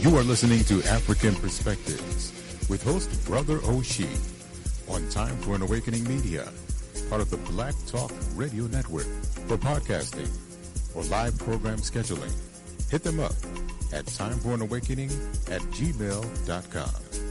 You are listening to African Perspectives with host Brother Oshie on Time for an Awakening Media, part of the Black Talk Radio Network. For podcasting or live program scheduling, hit them up at timeforanawakening@gmail.com.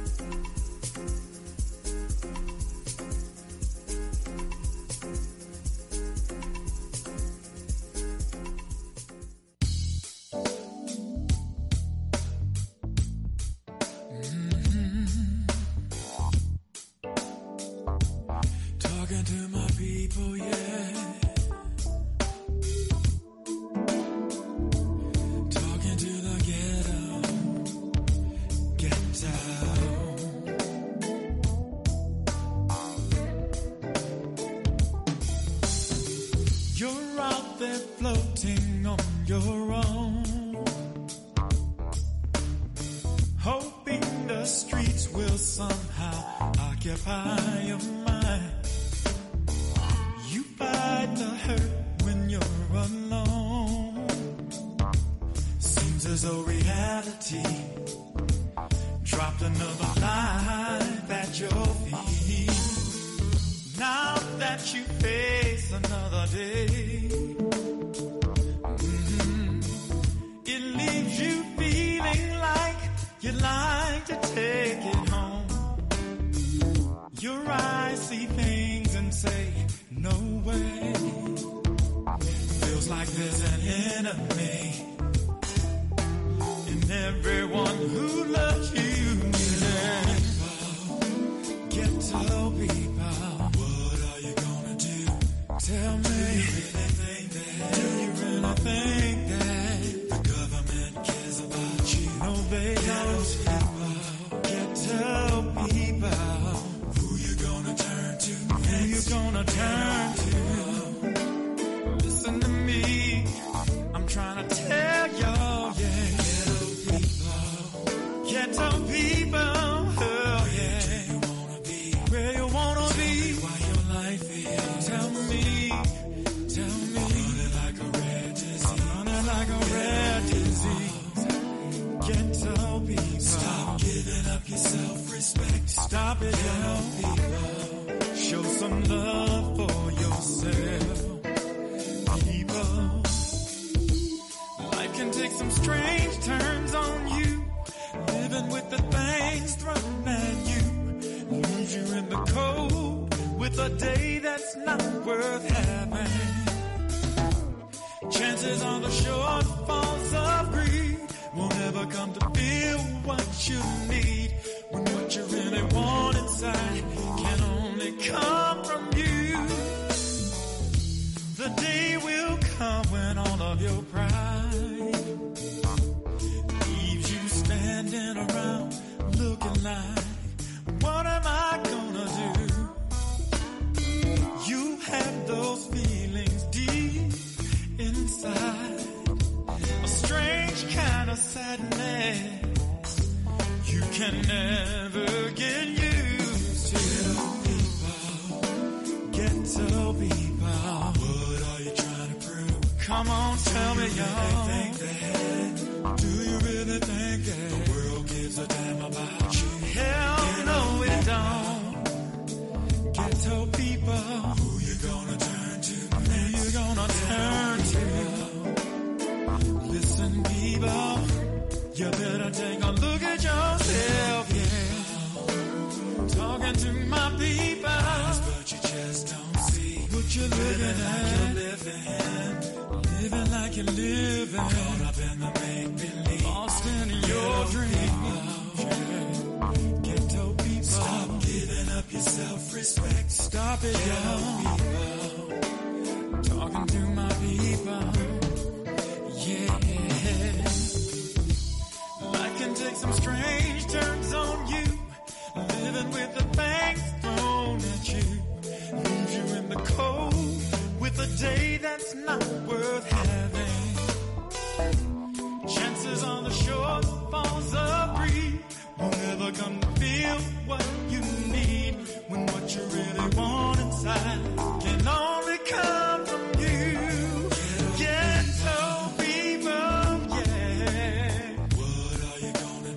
Can only come from you. Ghetto people, yeah. What are you gonna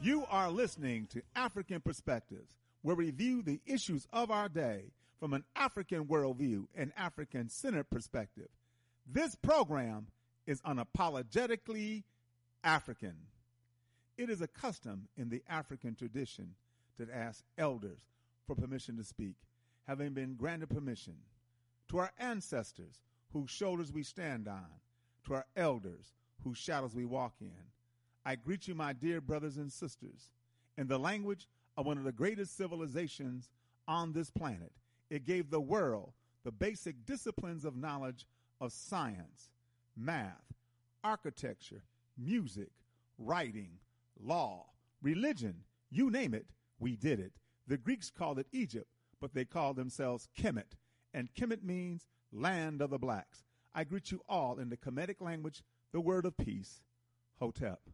You are listening to African Perspectives, where we view the issues of our day from an African worldview and African-centered perspective. This program is unapologetically African. It is a custom in the African tradition to ask elders for permission to speak, having been granted permission. To our ancestors, whose shoulders we stand on, to our elders, whose shadows we walk in, I greet you, my dear brothers and sisters, in the language of one of the greatest civilizations on this planet. It gave the world the basic disciplines of knowledge of science, math, architecture, music, writing, law, religion, you name it, we did it. The Greeks called it Egypt, but they called themselves Kemet, and Kemet means land of the blacks. I greet you all in the Kemetic language, the word of peace, Hotep.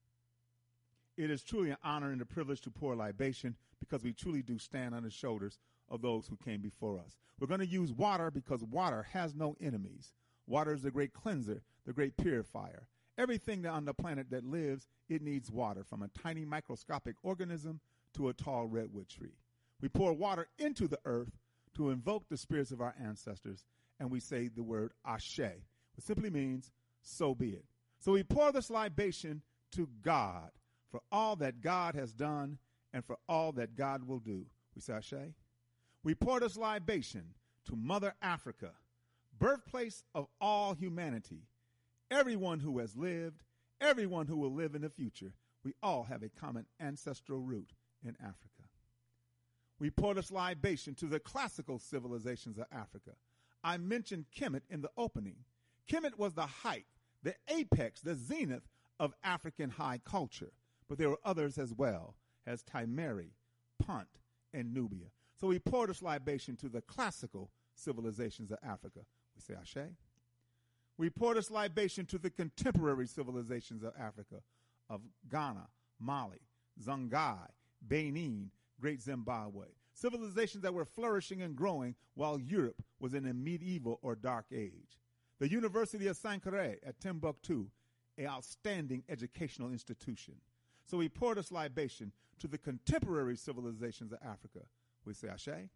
It is truly an honor and a privilege to pour libation because we truly do stand on the shoulders of those who came before us. We're going to use water because water has no enemies. Water is the great cleanser, the great purifier. Everything on the planet that lives, it needs water, from a tiny microscopic organism to a tall redwood tree. We pour water into the earth to invoke the spirits of our ancestors, and we say the word Ashe, which simply means, so be it. So we pour this libation to God for all that God has done and for all that God will do. We say Ashe. We pour this libation to Mother Africa, birthplace of all humanity. Everyone who has lived, everyone who will live in the future, we all have a common ancestral root in Africa. We pour this libation to the classical civilizations of Africa. I mentioned Kemet in the opening. Kemet was the height, the apex, the zenith of African high culture. But there were others as well, as Timeri, Punt, and Nubia. So we pour this libation to the classical civilizations of Africa. We say Ashe. We pour this libation to the contemporary civilizations of Africa, of Ghana, Mali, Songhai, Benin, Great Zimbabwe. Civilizations that were flourishing and growing while Europe was in a medieval or dark age. The University of Sankore at Timbuktu, an outstanding educational institution. So we pour this libation to the contemporary civilizations of Africa. We say Ashe.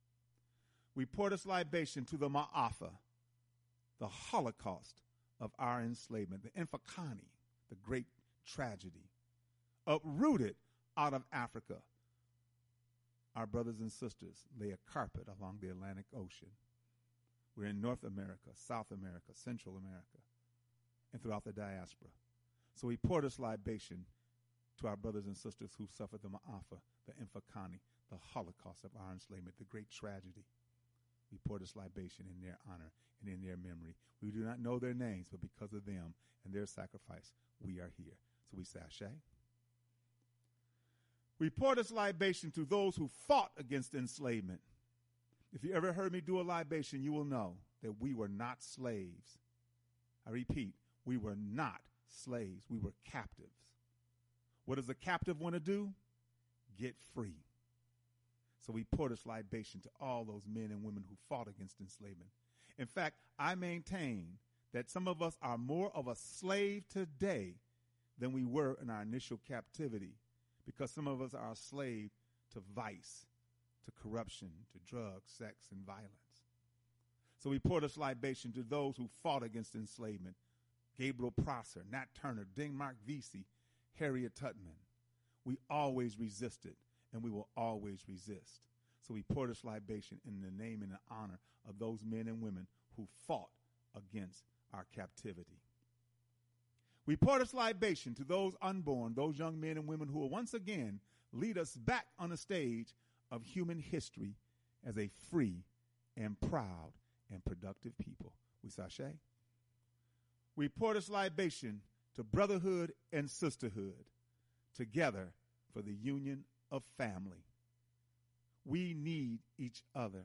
We pour this libation to the Ma'afa, the Holocaust of our enslavement, the Infakani, the great tragedy, uprooted out of Africa. Our brothers and sisters lay a carpet along the Atlantic Ocean. We're in North America, South America, Central America, and throughout the diaspora. So we pour this libation to our brothers and sisters who suffered the Ma'afa, the Infakani, the Holocaust of our enslavement, the great tragedy. We pour this libation in their honor and in their memory. We do not know their names, but because of them and their sacrifice, we are here. So we say Ashe. We pour this libation to those who fought against enslavement. If you ever heard me do a libation, you will know that we were not slaves. I repeat, we were not slaves. We were captives. What does a captive want to do? Get free. So we pour this libation to all those men and women who fought against enslavement. In fact, I maintain that some of us are more of a slave today than we were in our initial captivity, because some of us are a slave to vice, to corruption, to drugs, sex, and violence. So we pour this libation to those who fought against enslavement. Gabriel Prosser, Nat Turner, Denmark Vesey, Harriet Tubman. We always resisted, and we will always resist. So we pour this libation in the name and the honor of those men and women who fought against our captivity. We pour this libation to those unborn, those young men and women who will once again lead us back on the stage of human history as a free and proud and productive people. We say Ashe. We pour this libation to brotherhood and sisterhood, together for the union of family. We need each other.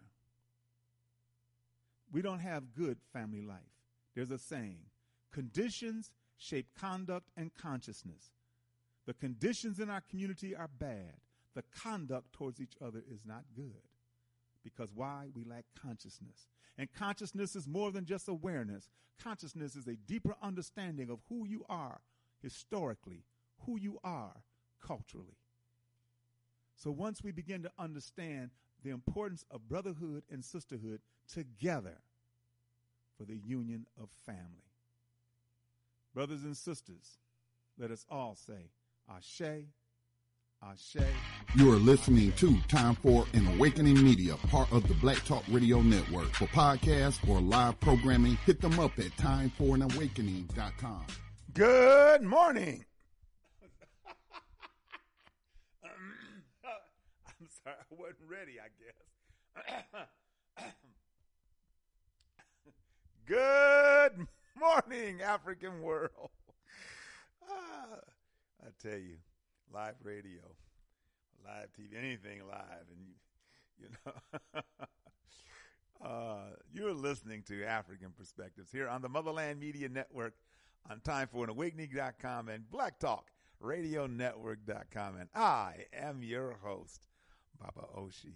We don't have good family life. There's a saying, conditions shape conduct and consciousness. The conditions in our community are bad. The conduct towards each other is not good. Because why? We lack consciousness. And consciousness is more than just awareness. Consciousness is a deeper understanding of who you are historically, who you are culturally. So once we begin to understand the importance of brotherhood and sisterhood together for the union of family. Brothers and sisters, let us all say, Ashe, Ashe. You are listening to Time for an Awakening Media, part of the Black Talk Radio Network. For podcasts or live programming, hit them up at timeforanawakening.com. Good morning. I'm sorry, I wasn't ready, I guess. Good morning, African world. I tell you, live radio, live TV, anything live, and you're listening to African Perspectives here on the Motherland Media Network on TimeForAnAwakening.com and BlackTalkRadioNetwork.com, and I am your host, Baba Oshi.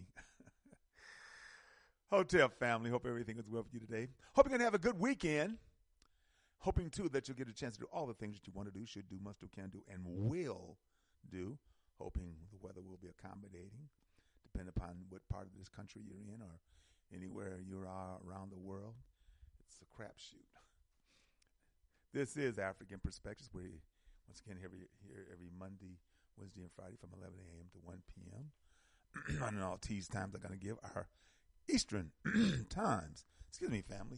Hotel family, hope everything is well for you today. Hope you're going to have a good weekend. Hoping, too, that you'll get a chance to do all the things that you want to do, should do, must do, can do, and will do. Hoping the weather will be accommodating, depending upon what part of this country you're in or anywhere you are around the world. It's a crapshoot. This is African Perspectives. We, once again, here every Monday, Wednesday, and Friday from 11 a.m. to 1 p.m. And all T's times I'm going to give are Eastern times. Excuse me, family.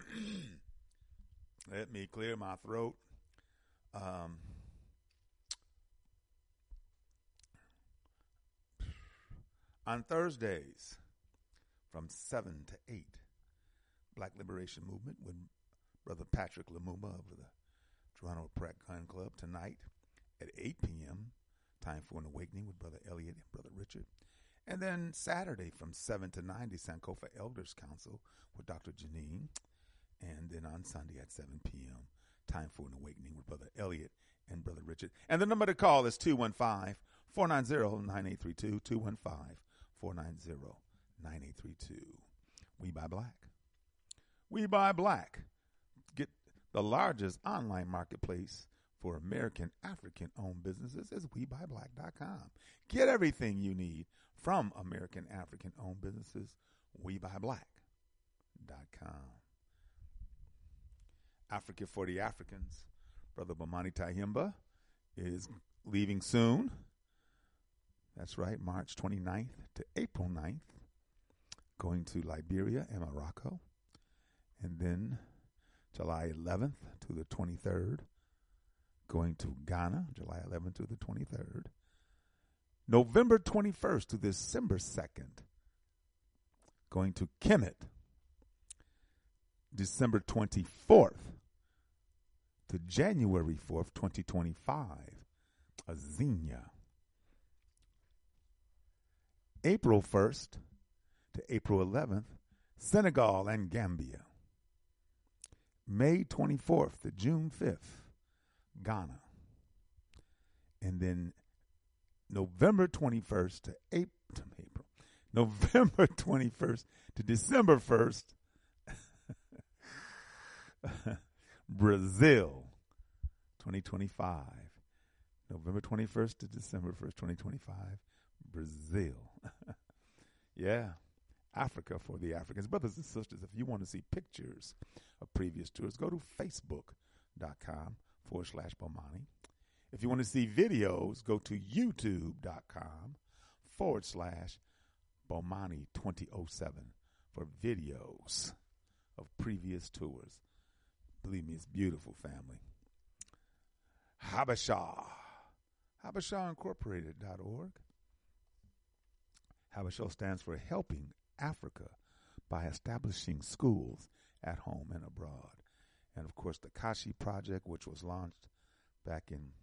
Let me clear my throat. On Thursdays from 7 to 8, Black Liberation Movement with Brother Patrick Lumumba of the Toronto Pratt Gun Club. Tonight at 8 p.m., Time for an Awakening with Brother Elliot and Brother Richard. And then Saturday from 7 to 9, the Sankofa Elders Council with Dr. Janine. And then on Sunday at 7 p.m., Time for an Awakening with Brother Elliot and Brother Richard. And the number to call is 215-490-9832, 215-490-9832. We Buy Black. We Buy Black. Get the largest online marketplace for American African-owned businesses is WeBuyBlack.com. Get everything you need from American African-owned businesses, WeBuyBlack.com. Africa for the Africans. Brother Bomani Tyehimba is leaving soon. That's right, March 29th to April 9th, going to Liberia and Morocco. And then July 11th to the 23rd, going to Ghana, July 11th to the 23rd. November 21st to December 2nd, going to Kemet. December 24th to January 4th, 2025, Azania. April 1st to April 11th, Senegal and Gambia. May 24th to June 5th, Ghana. And then November 21st to April. November 21st to December 1st, Brazil, 2025. November 21st to December 1st, 2025, Brazil. Yeah, Africa for the Africans. Brothers and sisters, if you want to see pictures of previous tours, go to facebook.com/Bomani. If you want to see videos, go to youtube.com/Bomani2007 for videos of previous tours. Believe me, it's beautiful, family. Habesha. HabeshaIncorporated.org. Habesha stands for Helping Africa by Establishing Schools at Home and Abroad. And, of course, the Kashi Project, which was launched back in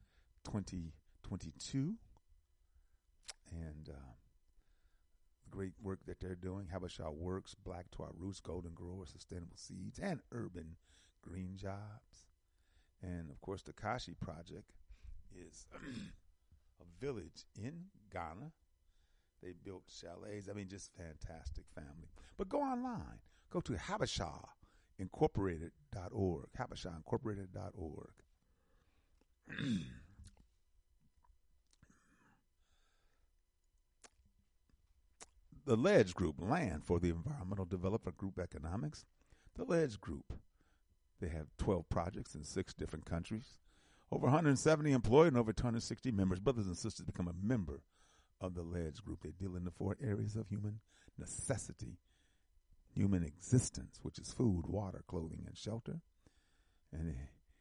2022. And the great work that they're doing. Habesha Works, Black to Our Roots, Golden Growers, Sustainable Seeds, and Urban Green Jobs. And, of course, the Kashi Project is a village in Ghana. They built chalets. I mean, just fantastic, family. But go online. Go to HabeshaIncorporated.org. HabeshaIncorporated.org. The Ledge Group, Land for the Environmental Developer Group Economics. The Ledge Group, they have 12 projects in 6 different countries. Over 170 employed and over 260 members. Brothers and sisters, become a member of the Ledge Group. They deal in the 4 areas of human necessity, human existence, which is food, water, clothing, and shelter. And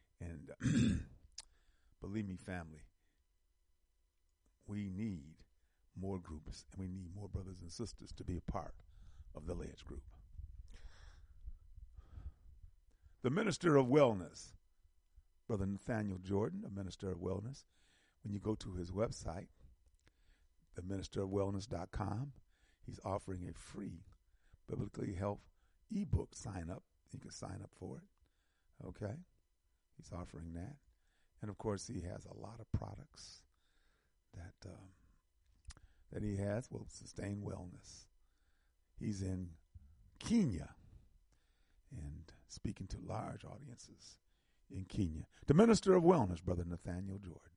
believe me, family, we need more groups, and we need more brothers and sisters to be a part of the Ledge Group. The Minister of Wellness, Brother Nathaniel Jordan, the Minister of Wellness. When you go to his website, theministerofwellness.com, he's offering a free Biblically Health ebook sign-up. You can sign up for it. Okay? He's offering that. And, of course, he has a lot of products that he has will sustain wellness. He's in Kenya and speaking to large audiences in Kenya. The Minister of Wellness, Brother Nathaniel Jordan.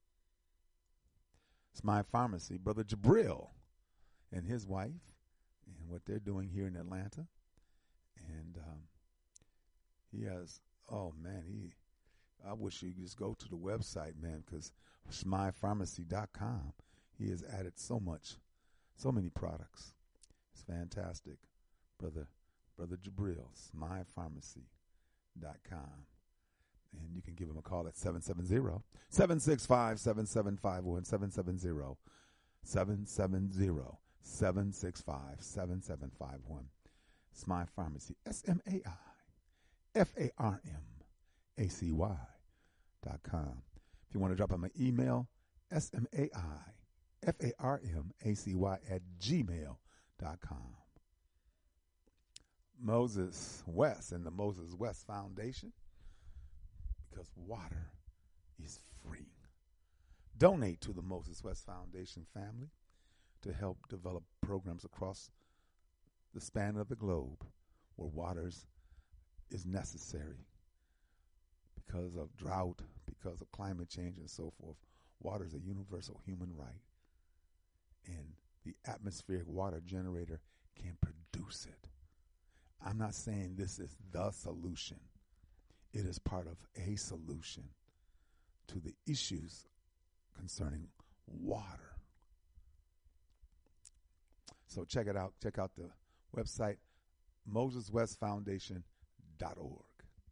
Smile Pharmacy, Brother Jabril and his wife, and what they're doing here in Atlanta. And he has, I wish you could just go to the website, man, because smilepharmacy.com, he has added so many products. It's fantastic. Brother Jabril, smilepharmacy.com. And you can give him a call at 770-765-7751, 770-765-7751. Smile Pharmacy, SMAIFARMACY.com. If you want to drop him an email, SMAIFARMACY@gmail.com. Moses West and the Moses West Foundation, because water is free. Donate to the Moses West Foundation family to help develop programs across the span of the globe where water is necessary because of drought, because of climate change, and so forth. Water is a universal human right, and the atmospheric water generator can produce it. I'm not saying this is the solution. It is part of a solution to the issues concerning water. So check it out. Check out the website, MosesWestFoundation.org.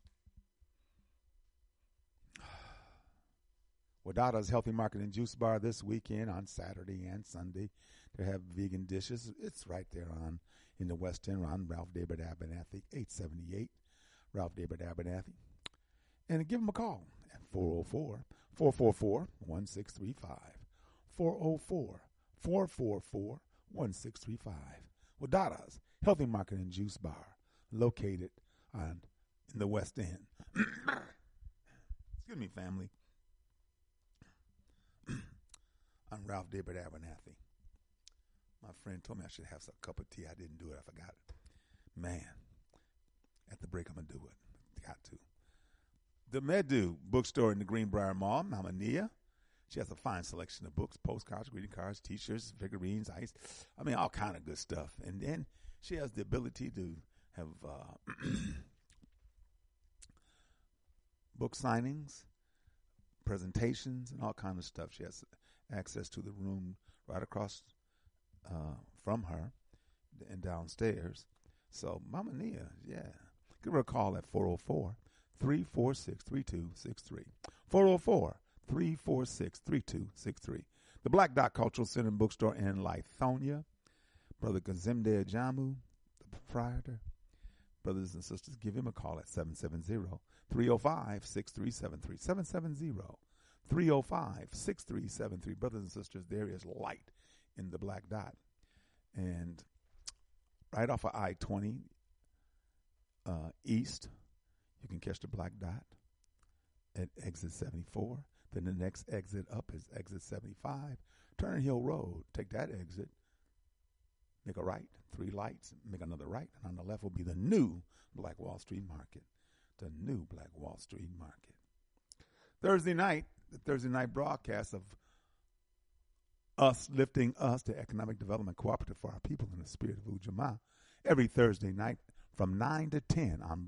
Wadada's Healthy Market and Juice Bar this weekend on Saturday and Sunday. They have vegan dishes. It's right there in the West End on Ralph David Abernathy, 878 Ralph David Abernathy. And give them a call at 404-444-1635. 404-444-1635. Wadada's Healthy Market and Juice Bar, located in the West End. Excuse me, family. I'm Ralph David Abernathy. My friend told me I should have a cup of tea. I didn't do it. I forgot it. Man, at the break, I'm going to do it. Got to. The Medu bookstore in the Greenbrier Mall, Mama Nia. She has a fine selection of books, postcards, greeting cards, T-shirts, figurines, ice. I mean, all kind of good stuff. And then she has the ability to have book signings, presentations, and all kind of stuff. She has access to the room right across from her and downstairs. So, Mama Nia, yeah. Give her a call at 404-346-3263. 404-346-3263. The Black Dot Cultural Center and Bookstore in Lithonia. Brother Kazimde Ajamu, the proprietor. Brothers and sisters, give him a call at 770-305-6373. 770-305-6373. Brothers and sisters, there is light in the Black Dot. And right off of I-20 east, you can catch the Black Dot at exit 74. Then the next exit up is exit 75. Turner Hill Road. Take that exit. Make a right, 3 lights, make another right, and on the left will be the new Black Wall Street Market. The new Black Wall Street Market. Thursday night, the Thursday night broadcast of Us Lifting Us, the Economic Development Cooperative for our people in the spirit of Ujamaa, every Thursday night from 9 to 10 on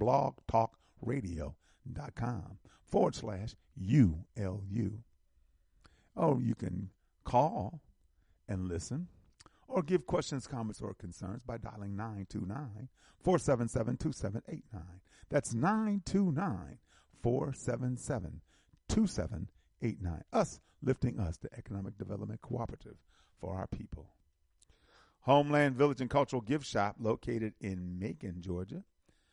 blogtalkradio.com/ULU. Oh, you can call and listen or give questions, comments, or concerns by dialing 929-477-2789. That's 929-477-2789. Us Lifting Us, the Economic Development Cooperative for our people. Homeland Village and Cultural Gift Shop located in Macon, Georgia,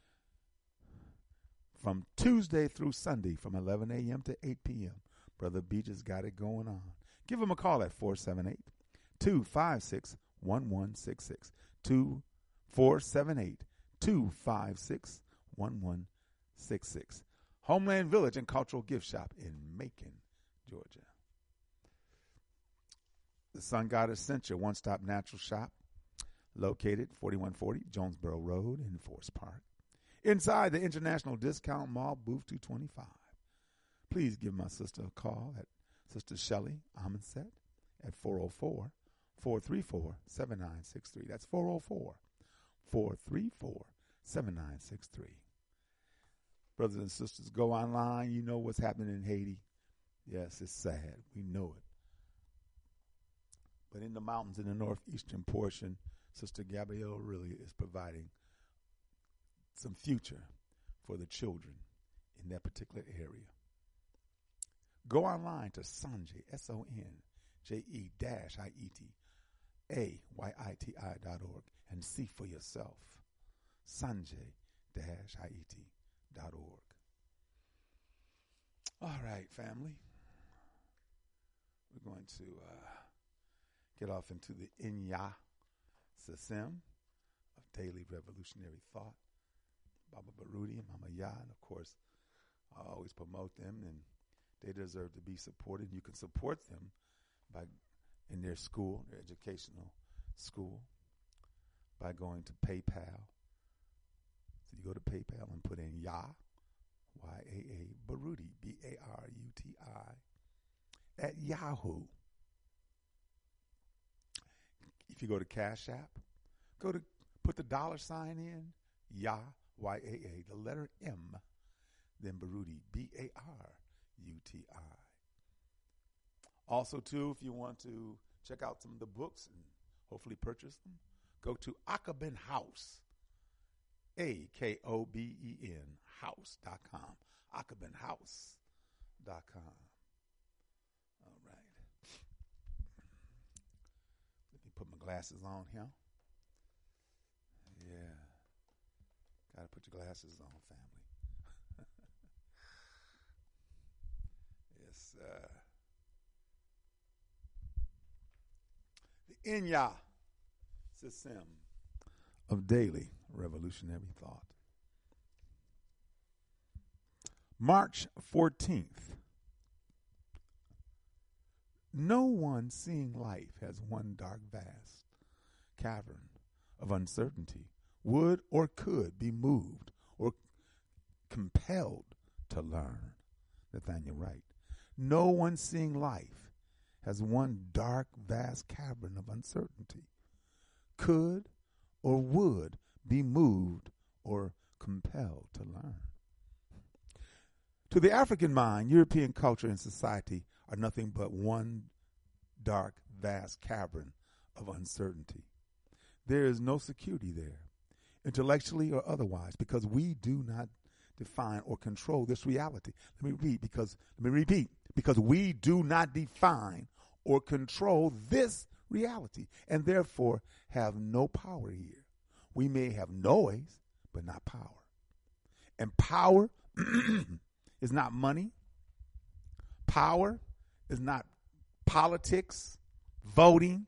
from Tuesday through Sunday from 11 a.m. to 8 p.m. Brother Beach has got it going on. Give him a call at 478-256-1166. 478-256-1166. Homeland Village and Cultural Gift Shop in Macon, Georgia. The Sun Goddess Center, one-stop natural shop, located 4140 Jonesboro Road in Forest Park. Inside the International Discount Mall, booth 225. Please give my sister a call at Sister Shelley Amonset at 404-434-7963. That's 404-434-7963. Brothers and sisters, go online. You know what's happening in Haiti. Yes, it's sad. We know it. But in the mountains in the northeastern portion, Sister Gabrielle really is providing some future for the children in that particular area. Go online to Sonje, SONJE-IETAYITI.org and see for yourself. Sonje-IET.org. All right, family. We're going to get off into the Inya Sasem of Daily Revolutionary Thought. Baba Baruti and Mama Ya, and of course, I always promote them, and they deserve to be supported. You can support them by in their school, their educational school, by going to PayPal. So you go to PayPal and put in Ya, Y-A-A, Baruti, B-A-R-U-T-I, at Yahoo. If you go to Cash App, put the $sign in, Ya, Y-A-A, the letter M, then Baruti, B-A-R-U-T-I. Also, too, if you want to check out some of the books and hopefully purchase them, go to Akaben House, A-K-O-B-E-N, house.com, akabenhouse.com. All right. Let me put my glasses on here. Yeah. Got to put your glasses on, family. Yes. The Inya Sasem of Daily Revolutionary Thought. March 14th. No one seeing life as one dark, vast cavern of uncertainty would or could be moved or compelled to learn. Nathaniel Wright. No one seeing life as one dark, vast cavern of uncertainty could or would be moved or compelled to learn. To the African mind, European culture and society are nothing but one dark, vast cavern of uncertainty. There is no security there, intellectually or otherwise, because we do not define or control this reality. Let me repeat, because we do not define or control this reality, and therefore have no power here. We may have noise, but not power. And power is not money. Power is not politics, voting.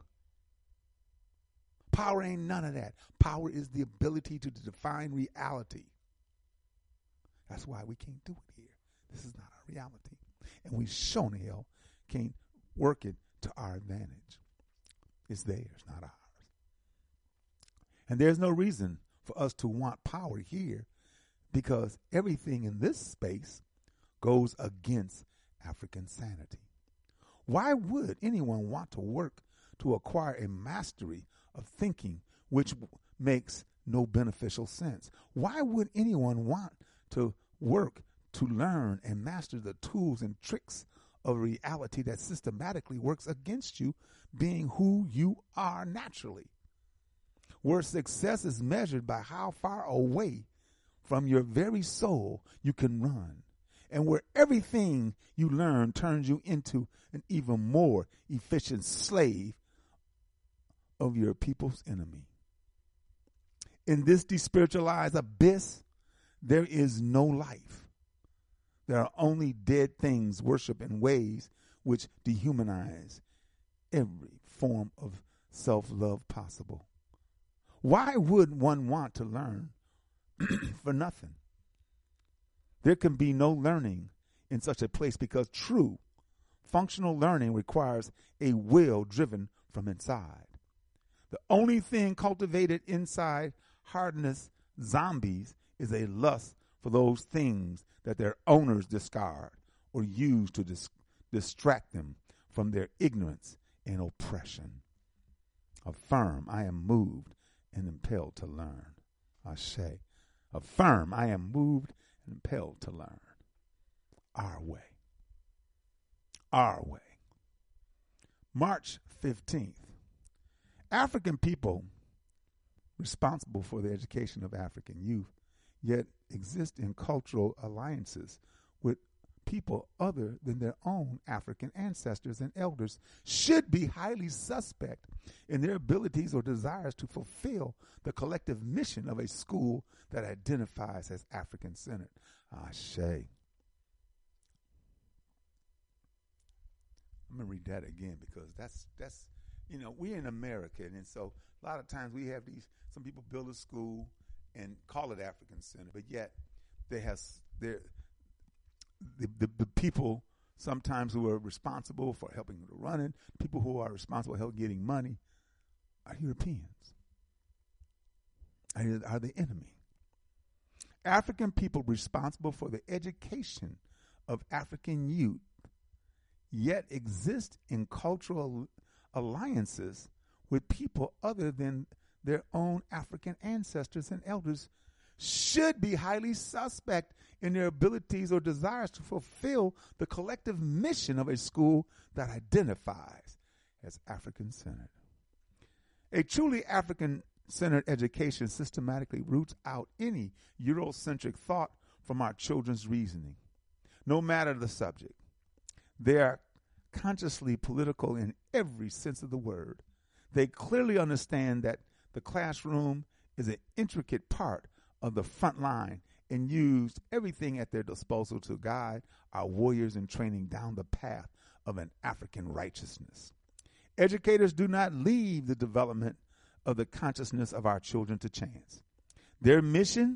Power ain't none of that. Power is the ability to define reality. That's why we can't do it here. This is not our reality. And we sure in hell can't work it to our advantage. It's theirs, not ours. And there's no reason for us to want power here, because everything in this space goes against African sanity. Why would anyone want to work to acquire a mastery of thinking which makes no beneficial sense. Why would anyone want to work to learn and master the tools and tricks of reality that systematically works against you being who you are naturally? Where success is measured by how far away from your very soul you can run, and where everything you learn turns you into an even more efficient slave of your people's enemy. In this despiritualized abyss, there is no life. There are only dead things worshipped in ways which dehumanize every form of self-love possible. Why would one want to learn for nothing? There can be no learning in such a place because true functional learning requires a will driven from inside. The only thing cultivated inside hardened zombies is a lust for those things that their owners discard or use to distract them from their ignorance and oppression. Affirm, I am moved and impelled to learn. Ashe. Affirm, I am moved and impelled to learn. Our way. Our way. March 15th. African people responsible for the education of African youth yet exist in cultural alliances with people other than their own African ancestors and elders should be highly suspect in their abilities or desires to fulfill the collective mission of a school that identifies as African-centered. Ashe. I'm going to read that again because that's we're in America, and so a lot of times we have some people build a school and call it African-centered, but yet the people sometimes who are responsible for helping to run it, people who are responsible for helping getting money, are Europeans, are the enemy. African people responsible for the education of African youth yet exist in cultural alliances with people other than their own African ancestors and elders should be highly suspect in their abilities or desires to fulfill the collective mission of a school that identifies as African-centered. A truly African-centered education systematically roots out any Eurocentric thought from our children's reasoning, no matter the subject. They are consciously political in every sense of the word. They clearly understand that the classroom is an intricate part of the front line and used everything at their disposal to guide our warriors in training down the path of an African righteousness. Educators do not leave the development of the consciousness of our children to chance. Their mission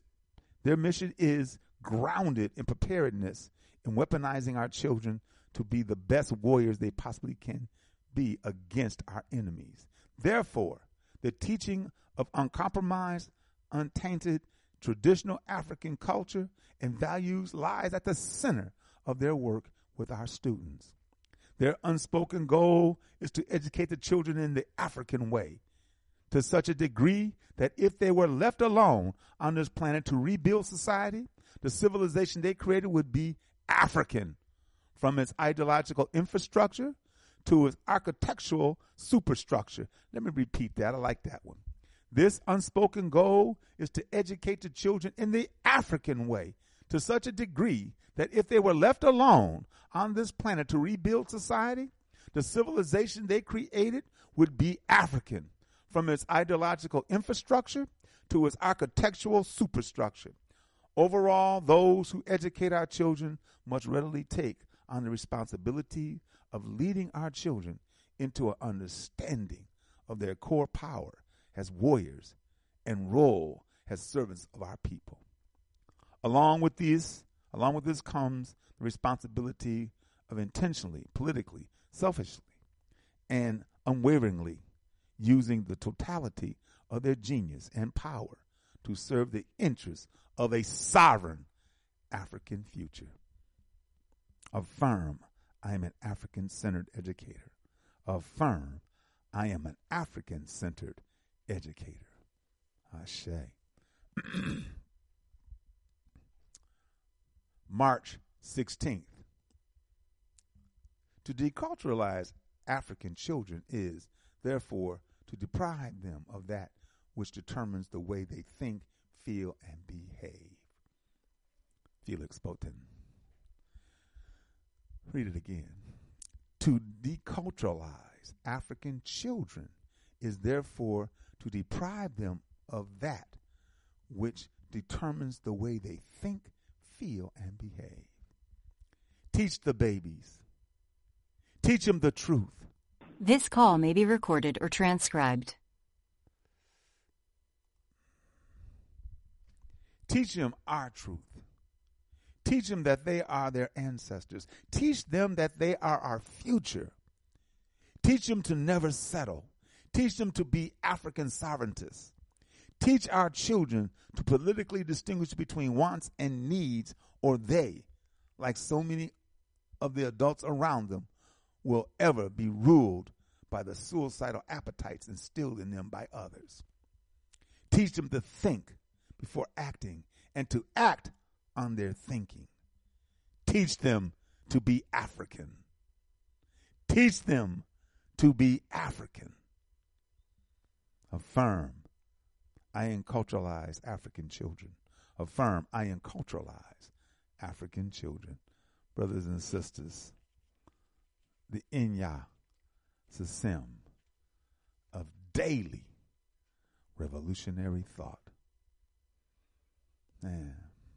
is grounded in preparedness in weaponizing our children to be the best warriors they possibly can be against our enemies. Therefore, the teaching of uncompromised, untainted, traditional African culture and values lies at the center of their work with our students. Their unspoken goal is to educate the children in the African way to such a degree that if they were left alone on this planet to rebuild society, the civilization they created would be African, from its ideological infrastructure to its architectural superstructure. Let me repeat that. I like that one. This unspoken goal is to educate the children in the African way to such a degree that if they were left alone on this planet to rebuild society, the civilization they created would be African, from its ideological infrastructure to its architectural superstructure. Overall, those who educate our children must readily take on the responsibility of leading our children into an understanding of their core power as warriors and role as servants of our people. Along with this comes the responsibility of intentionally, politically, selfishly, and unwaveringly using the totality of their genius and power to serve the interests of a sovereign African future. Affirm, I am an African-centered educator. Affirm, I am an African-centered educator. Ashe. March 16th. To deculturalize African children is, therefore, to deprive them of that which determines the way they think, feel, and behave. Felix Boten. Read it again. To deculturalize African children is, therefore, to deprive them of that which determines the way they think, feel, and behave. Teach the babies. Teach them the truth. This call may be recorded or transcribed. Teach them our truth. Teach them that they are their ancestors. Teach them that they are our future. Teach them to never settle. Teach them to be African sovereigntists. Teach our children to politically distinguish between wants and needs, or they, like so many of the adults around them, will ever be ruled by the suicidal appetites instilled in them by others. Teach them to think before acting and to act on their thinking. Teach them to be African. Teach them to be African. Affirm, I enculturalize African children. Affirm, I enculturalize African children. Brothers and sisters, the Inya Sasem of daily revolutionary thought. Man,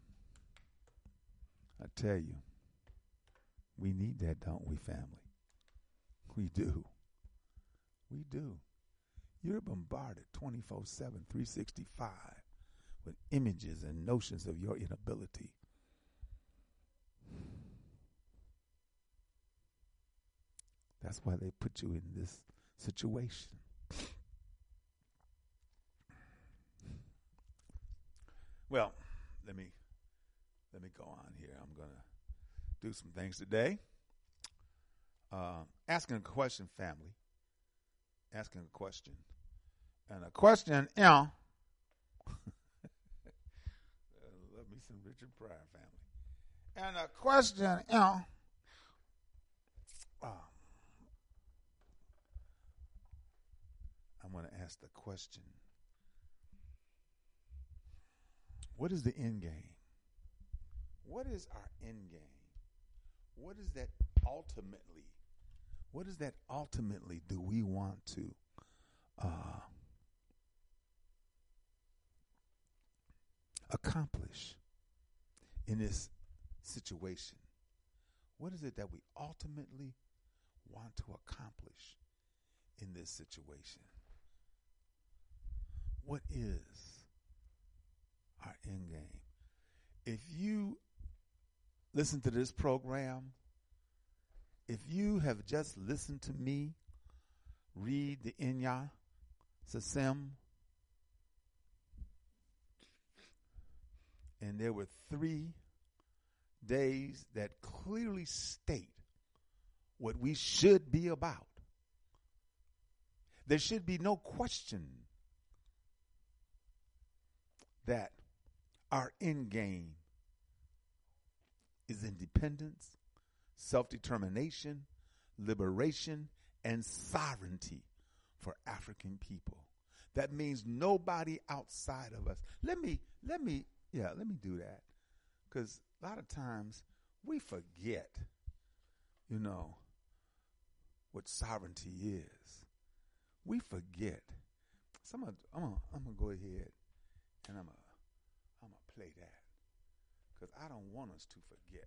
I tell you, we need that, don't we, family? We do. We do. You're bombarded 24/7, 365 with images and notions of your inability. That's why they put you in this situation. Well, let me go on here. I'm going to do some things today. Asking a question, family. Asking a question. And a question, love me some Richard Pryor, family. And a question, I'm going to ask the question, what is the end game? What is our end game? What is that ultimately? What is that ultimately do we want to accomplish in this situation? What is it that we ultimately want to accomplish in this situation? What is our end game? If you listen to this program, if you have just listened to me read the Inya Sasem, and there were 3 days that clearly state what we should be about, there should be no question that our end game is independence, self-determination, liberation, and sovereignty for African people. That means nobody outside of us. Let me do that, because a lot of times we forget, what sovereignty is. We forget. So I'm gonna go ahead and I'm gonna play that, because I don't want us to forget.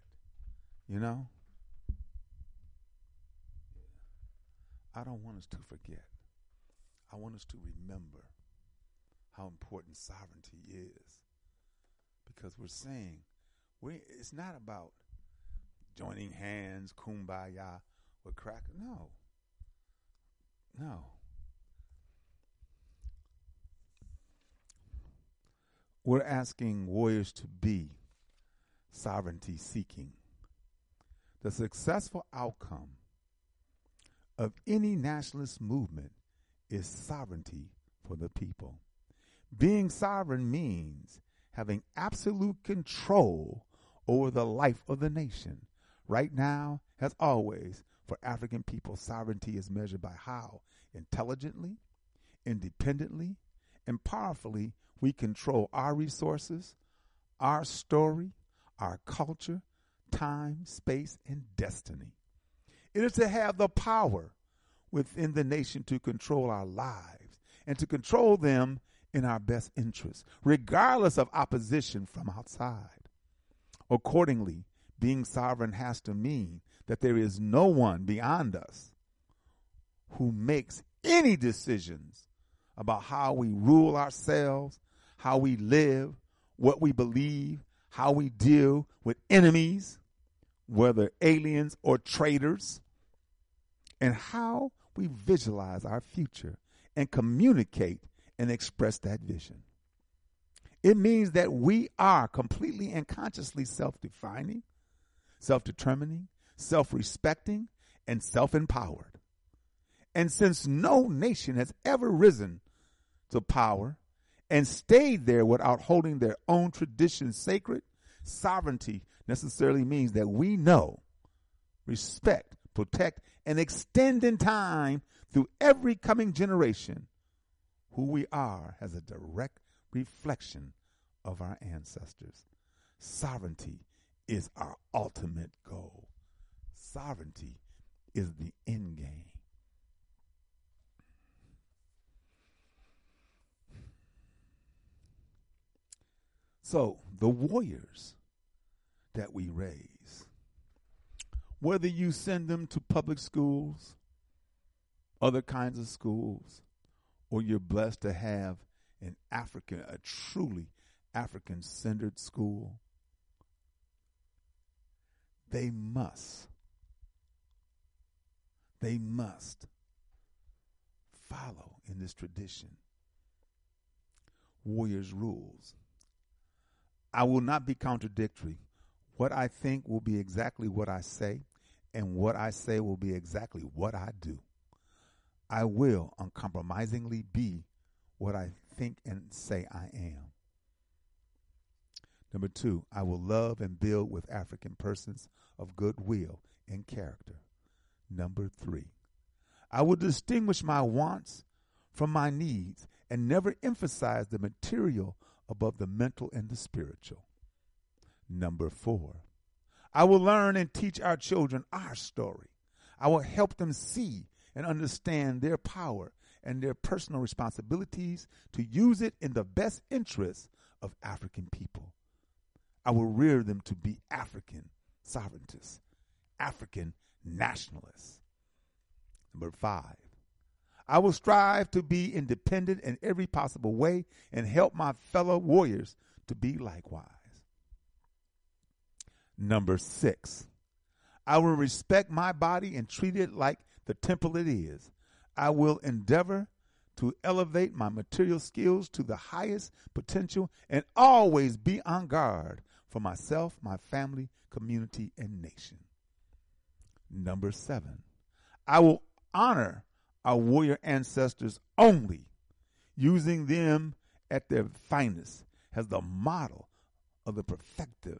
I don't want us to forget. I want us to remember how important sovereignty is, because we're saying it's not about joining hands, kumbaya, with crack. No. We're asking warriors to be sovereignty seeking. The successful outcome of any nationalist movement is sovereignty for the people. Being sovereign means having absolute control over the life of the nation. Right now, as always, for African people, sovereignty is measured by how intelligently, independently, and powerfully we control our resources, our story, our culture, time, space, and destiny. It is to have the power within the nation to control our lives and to control them in our best interest, regardless of opposition from outside. Accordingly, being sovereign has to mean that there is no one beyond us who makes any decisions about how we rule ourselves, how we live, what we believe, how we deal with enemies, whether aliens or traitors, and how we visualize our future and communicate and express that vision. It means that we are completely and consciously self-defining, self-determining, self-respecting, and self-empowered. And since no nation has ever risen to power and stayed there without holding their own traditions sacred, sovereignty necessarily means that we know, respect, protect, and extend in time through every coming generation who we are as a direct reflection of our ancestors. Sovereignty is our ultimate goal. Sovereignty is the end game. So, the warriors that we raise, whether you send them to public schools, other kinds of schools, or you're blessed to have a truly African-centered school, they must follow in this tradition warriors' rules. I will not be contradictory. What I think will be exactly what I say, and what I say will be exactly what I do. I will uncompromisingly be what I think and say I am. Number 2, I will love and build with African persons of goodwill and character. Number 3, I will distinguish my wants from my needs and never emphasize the material above the mental and the spiritual. Number 4, I will learn and teach our children our story. I will help them see and understand their power and their personal responsibilities to use it in the best interests of African people. I will rear them to be African sovereigntists, African nationalists. Number 5, I will strive to be independent in every possible way and help my fellow warriors to be likewise. Number 6, I will respect my body and treat it like the temple it is. I will endeavor to elevate my material skills to the highest potential and always be on guard for myself, my family, community, and nation. Number 7, I will honor our warrior ancestors only, using them at their finest as the model of the perfection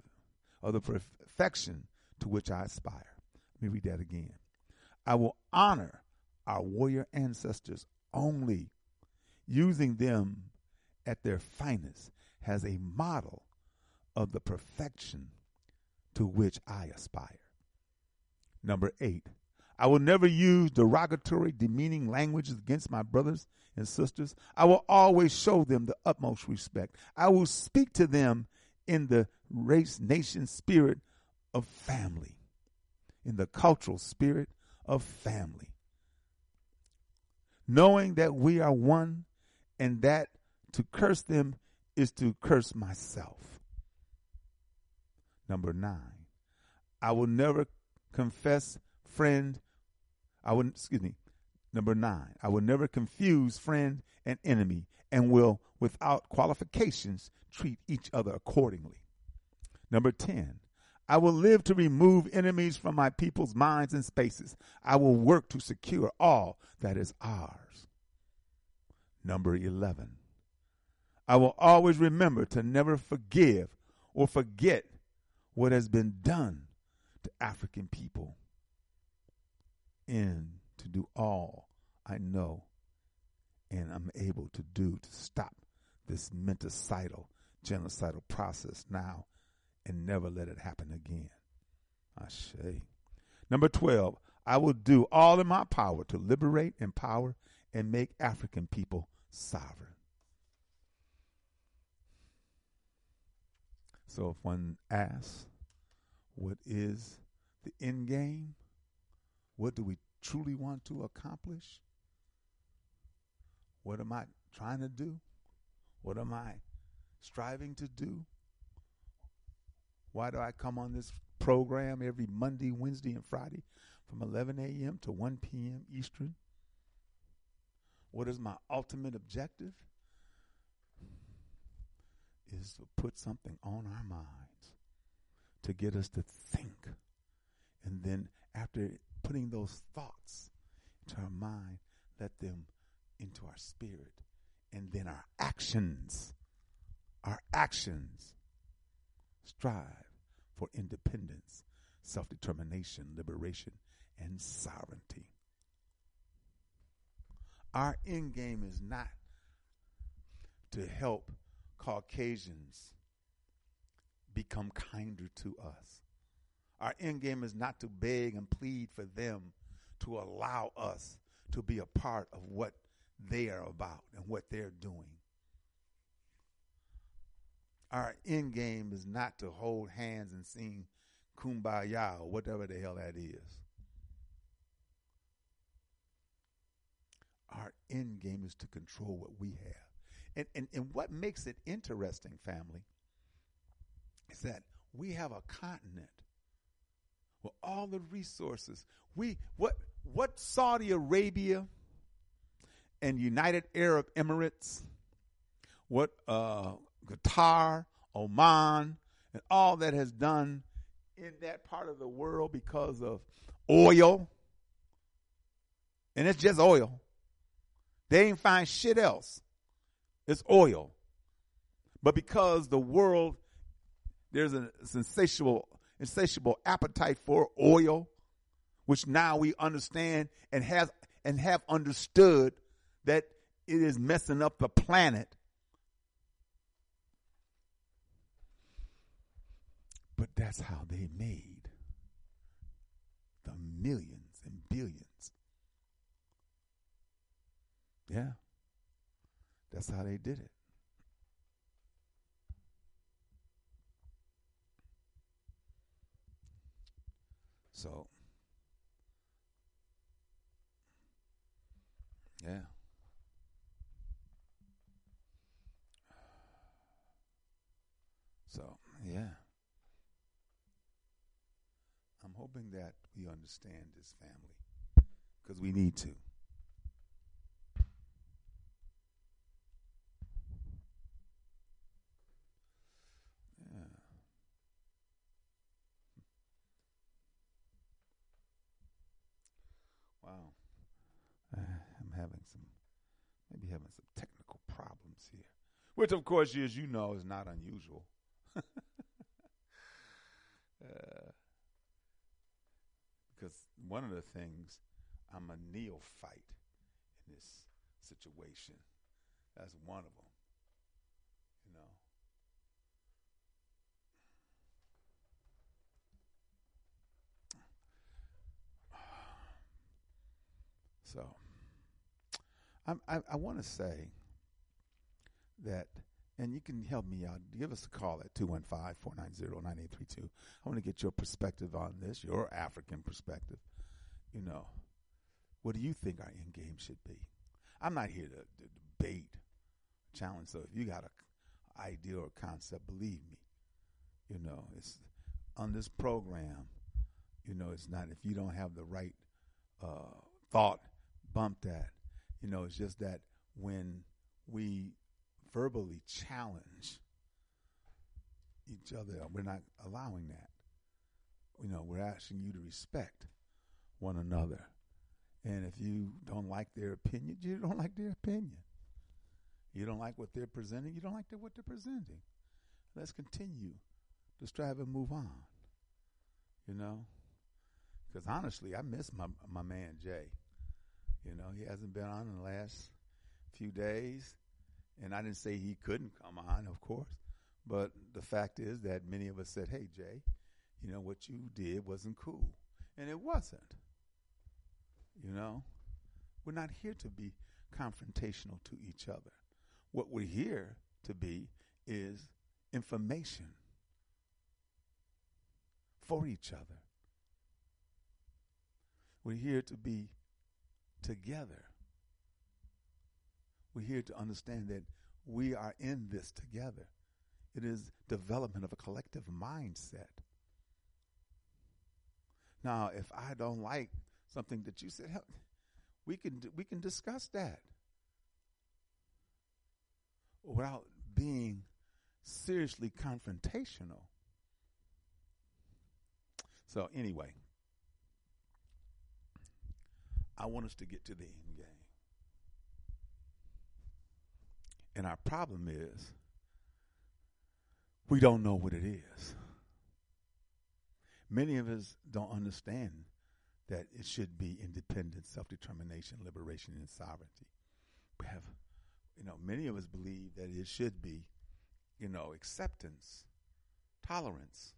to which I aspire. Let me read that again. I will honor our warrior ancestors only, using them at their finest as a model of the perfection to which I aspire. Number 8, I will never use derogatory, demeaning language against my brothers and sisters. I will always show them the utmost respect. I will speak to them in the race, nation spirit of family, in the cultural spirit of family, knowing that we are one and that to curse them is to curse myself. Number 9, I will never confuse friend and enemy, and will, without qualifications, treat each other accordingly. Number 10, I will live to remove enemies from my people's minds and spaces. I will work to secure all that is ours. Number 11. I will always remember to never forgive or forget what has been done to African people, and to do all I know and I'm able to do to stop this mental genocidal process now and never let it happen again. Ashe. Number 12, I will do all in my power to liberate, empower, and make African people sovereign. So if one asks, what is the end game? What do we truly want to accomplish? What am I trying to do? What am I striving to do? Why do I come on this program every Monday, Wednesday, and Friday from 11 a.m. to 1 p.m. Eastern? What is my ultimate objective? Is to put something on our minds to get us to think. And then after putting those thoughts into our mind, let them into our spirit. And then our actions strive for independence, self-determination, liberation, and sovereignty. Our end game is not to help Caucasians become kinder to us. Our end game is not to beg and plead for them to allow us to be a part of what they are about and what they're doing. Our end game is not to hold hands and sing Kumbaya or whatever the hell that is. Our end game is to control what we have. And what makes it interesting, family, is that we have a continent with all the resources. What Saudi Arabia and United Arab Emirates, what Qatar, Oman, and all that has done in that part of the world because of oil, and it's just oil. They ain't find shit else. It's oil. But because the world, there's a insatiable appetite for oil, which now we understand and have understood that it is messing up the planet. But that's how they made the millions and billions. Yeah. That's how they did it. So, yeah. So, yeah. I'm hoping that we understand this, family, because we need to. Wow. I'm having some technical problems here, which of course, as you know, is not unusual. Because one of the things, I'm a neophyte in this situation. That's one of them, you know. So, I want to say that, and you can help me out. Give us a call at 215-490-9832. I want to get your perspective on this, your African perspective. You know, what do you think our end game should be? I'm not here to debate, challenge. So if you got an idea or concept, believe me, you know, it's on this program. You know, it's not if you don't have the right thought, bump that. You know, it's just that when we verbally challenge each other, we're not allowing that. You know, we're asking you to respect one another. And if you don't like their opinion, you don't like their opinion. You don't like what they're presenting? You don't like what they're presenting. Let's continue to strive and move on. You know? Because honestly, I miss my man Jay. You know, he hasn't been on in the last few days. And I didn't say he couldn't come on, of course. But the fact is that many of us said, hey, Jay, you know, what you did wasn't cool. And it wasn't. You know? We're not here to be confrontational to each other. What we're here to be is information for each other. We're here to be together. We're here to understand that we are in this together. It is development of a collective mindset. Now, if I don't like something that you said, we can discuss that without being seriously confrontational. So anyway, I want us to get to the end game. And our problem is we don't know what it is. Many of us don't understand that it should be independence, self-determination, liberation, and sovereignty. We have, many of us believe that it should be, acceptance, tolerance,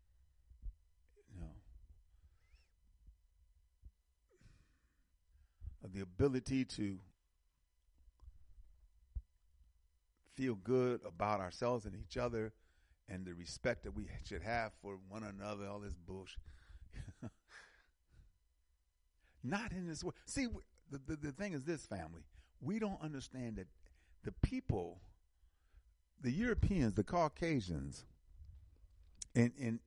the ability to feel good about ourselves and each other and the respect that we should have for one another, all this bullshit. Not in this way. See, the thing is this, family. We don't understand that the people, the Europeans, the Caucasians, and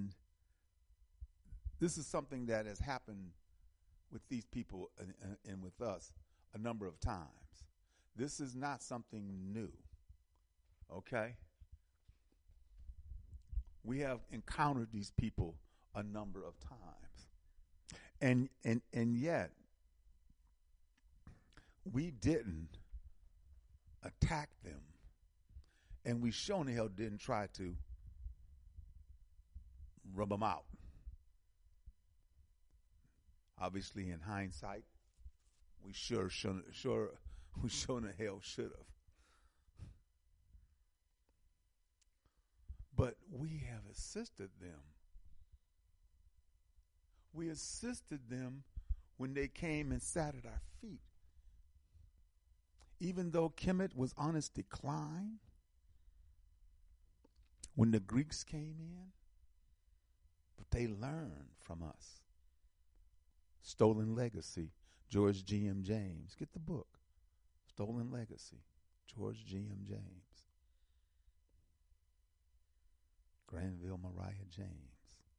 this is something that has happened with these people and with us a number of times. This is not something new. Okay? We have encountered these people a number of times. And yet, we didn't attack them. And we sure in hell didn't try to rub them out. Obviously, in hindsight, we sure in hell should have. But we have assisted them. We assisted them when they came and sat at our feet. Even though Kemet was on its decline, when the Greeks came in, but they learned from us. Stolen Legacy, George G.M. James. Get the book. Stolen Legacy, George G.M. James. Granville Mariah James.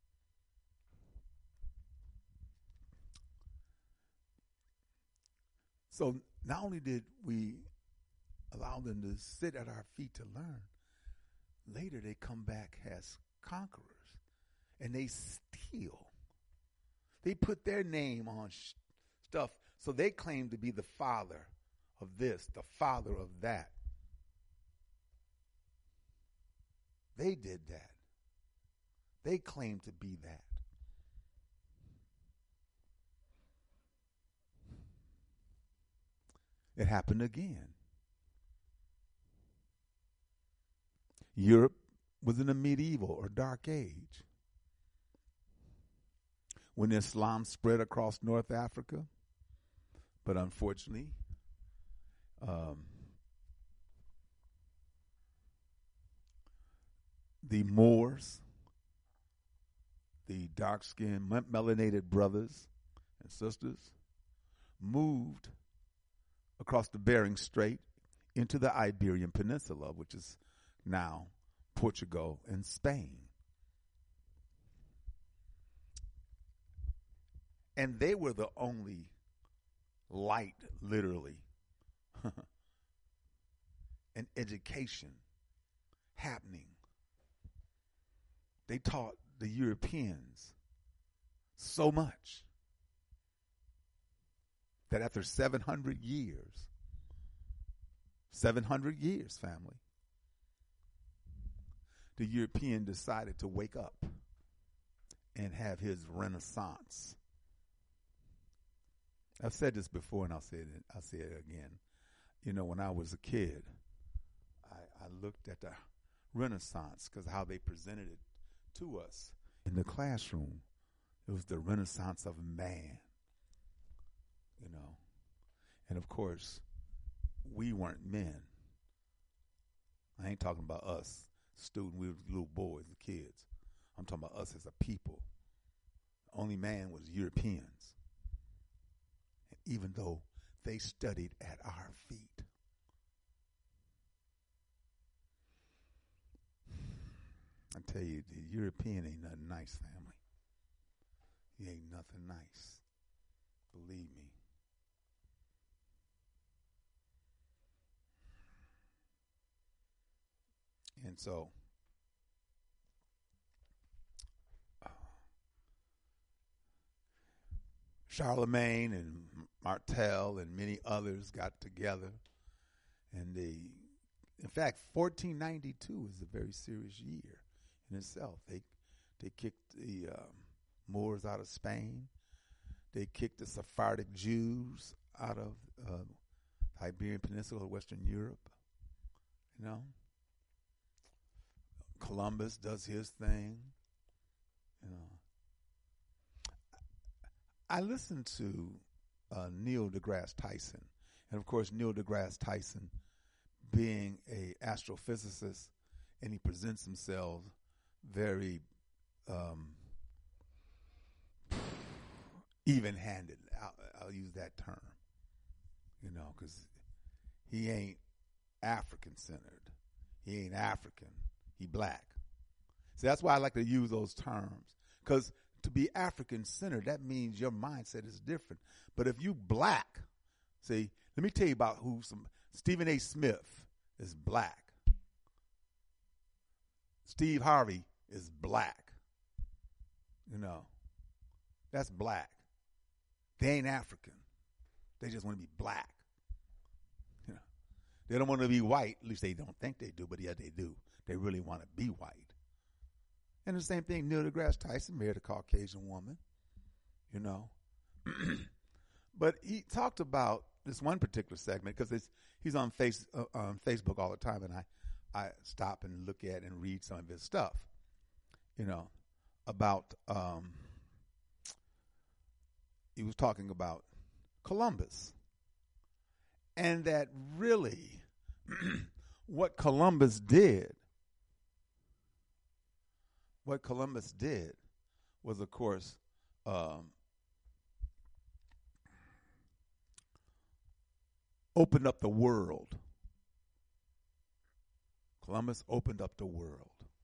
So not only did we allow them to sit at our feet to learn, later they come back as conquerors. And they steal. They put their name on stuff, so they claim to be the father of this, the father of that. They did that. They claim to be that. It happened again. Europe was in a medieval or dark age. When Islam spread across North Africa, but unfortunately, the Moors, the dark-skinned, melanated brothers and sisters, moved across the Bering Strait into the Iberian Peninsula, which is now Portugal and Spain. And they were the only light, literally, and education happening. They taught the Europeans so much that after 700 years, 700 years, family. The European decided to wake up and have his renaissance. I've said this before, and I'll say it again. You know, when I was a kid, I looked at the Renaissance because how they presented it to us in the classroom. It was the Renaissance of man, you know. And, of course, we weren't men. I ain't talking about us, students. We were little boys, the kids. I'm talking about us as a people. The only man was Europeans. And even though they studied at our feet. I tell you, the European ain't nothing nice, family. He ain't nothing nice. Believe me. And so, Charlemagne and Martel and many others got together, and in fact, 1492 is a very serious year in itself. They kicked the Moors out of Spain. They kicked the Sephardic Jews out of the Iberian Peninsula, Western Europe. You know, Columbus does his thing. You know, I listened to Neil deGrasse Tyson, and of course Neil deGrasse Tyson, being a astrophysicist, and he presents himself very even-handed. I'll use that term, you know, because he ain't African-centered. He ain't African. He black. So that's why I like to use those terms, because to be African-centered, that means your mindset is different. But if you black, see, let me tell you about Stephen A. Smith is black. Steve Harvey is black. You know, that's black. They ain't African. They just want to be black. You know, they don't want to be white. At least they don't think they do, but yeah, they do. They really want to be white. And the same thing, Neil deGrasse Tyson married a Caucasian woman, you know. But he talked about this one particular segment because he's on Facebook all the time, and I stop and look at and read some of his stuff, you know, about he was talking about Columbus, and that really what Columbus did was, of course, opened up the world. Columbus opened up the world.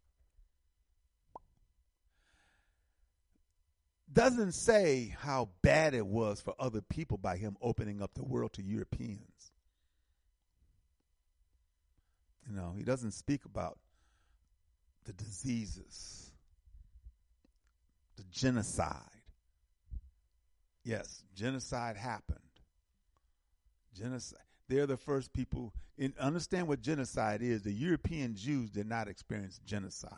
Doesn't say how bad it was for other people by him opening up the world to Europeans. You know, he doesn't speak about the diseases, the genocide. Yes, genocide happened. Genocide. They're the first people. Understand what genocide is. The European Jews did not experience genocide.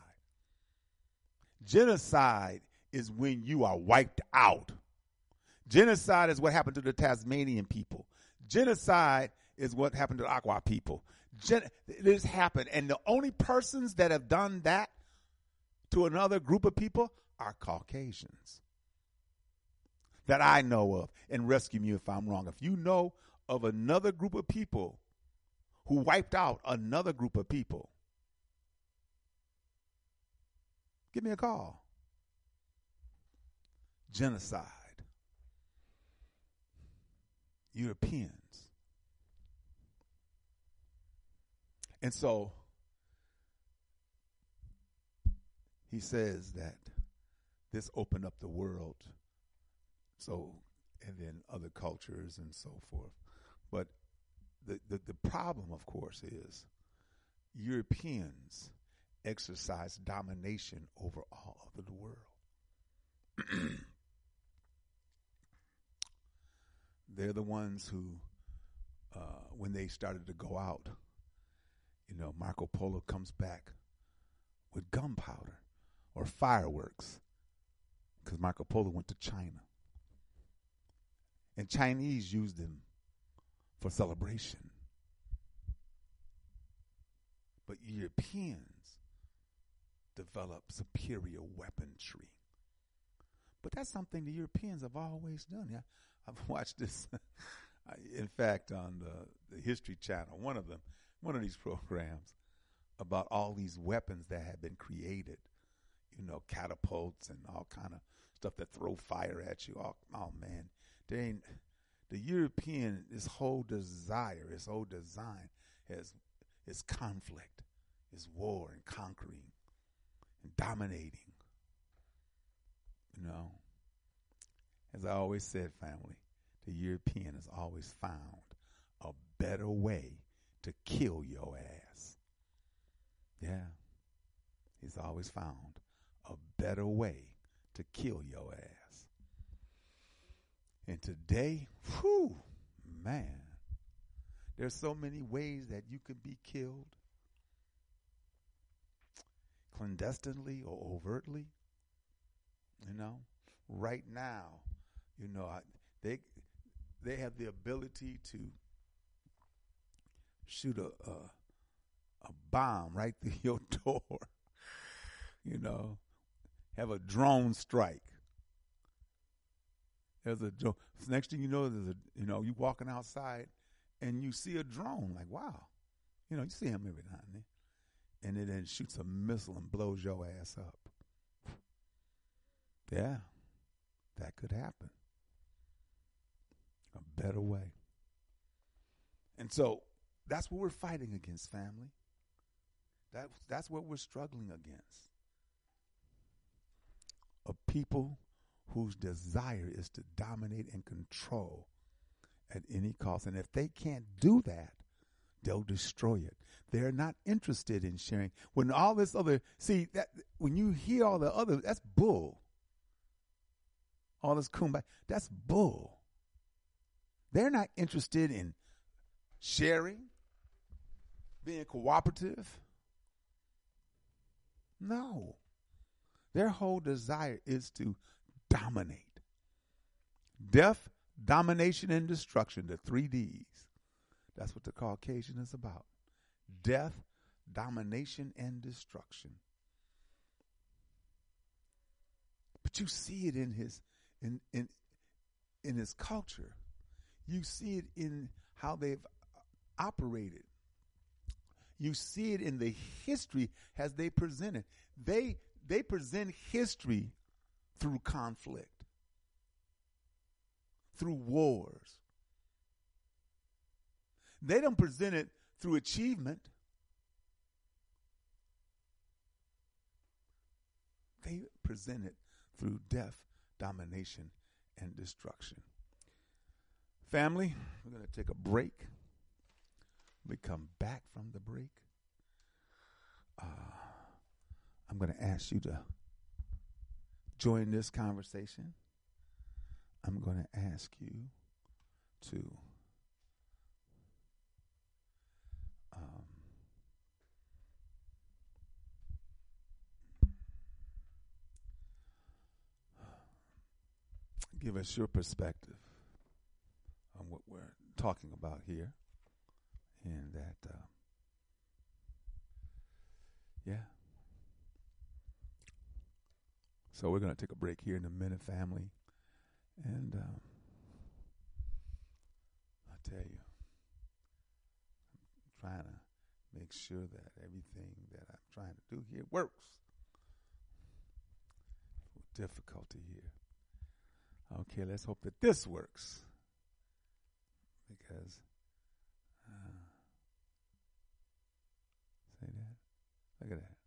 Genocide is when you are wiped out. Genocide is what happened to the Tasmanian people. Genocide is what happened to the Aqua people. This happened, and the only persons that have done that to another group of people are Caucasians that I know of. And rescue me if I'm wrong. If you know of another group of people who wiped out another group of people, give me a call. Genocide. Europeans. And so he says that this opened up the world. So, and then other cultures and so forth. But the problem, of course, is Europeans exercise domination over all of the world. They're the ones who, when they started to go out Marco Polo comes back with gunpowder or fireworks because Marco Polo went to China. And Chinese used them for celebration. But Europeans developed superior weaponry. But that's something the Europeans have always done. Yeah, I've watched this, in fact, on the History Channel, one of these programs about all these weapons that have been created, catapults and all kind of stuff that throw fire at you. Oh man, the European, his whole desire, his whole design is conflict, is war and conquering and dominating. As I always said, family, the European has always found a better way to kill your ass. Yeah. He's always found a better way to kill your ass. And today, man, there's so many ways that you could be killed. Clandestinely or overtly. Right now, they have the ability to shoot a bomb right through your door. Have a drone strike. There's a drone. Next thing you know, you walking outside and you see a drone. Like, wow, you see him every now and then, and it then shoots a missile and blows your ass up. Yeah, that could happen. A better way. And so that's what we're fighting against, family. That's what we're struggling against. A people whose desire is to dominate and control at any cost. And if they can't do that, they'll destroy it. They're not interested in sharing. When all this other, when you hear all the other, that's bull. All this kumbaya, that's bull. They're not interested in sharing, being cooperative. No. Their whole desire is to dominate. Death, domination, and destruction, the 3 Ds. That's what the Caucasian is about. Death, domination, and destruction. But you see it in his in his culture. You see it in how they've operated. You see it in the history as they present it. They present history through conflict, through wars. They don't present it through achievement. They present it through death, domination, and destruction. Family, we're going to take a break. When we come back from the break, I'm going to ask you to join this conversation. I'm going to ask you to give us your perspective on what we're talking about here. And that, So we're going to take a break here in a minute, family. And I tell you, I'm trying to make sure that everything that I'm trying to do here works. Difficulty here. Okay, let's hope that this works. Because, say that. Look at that.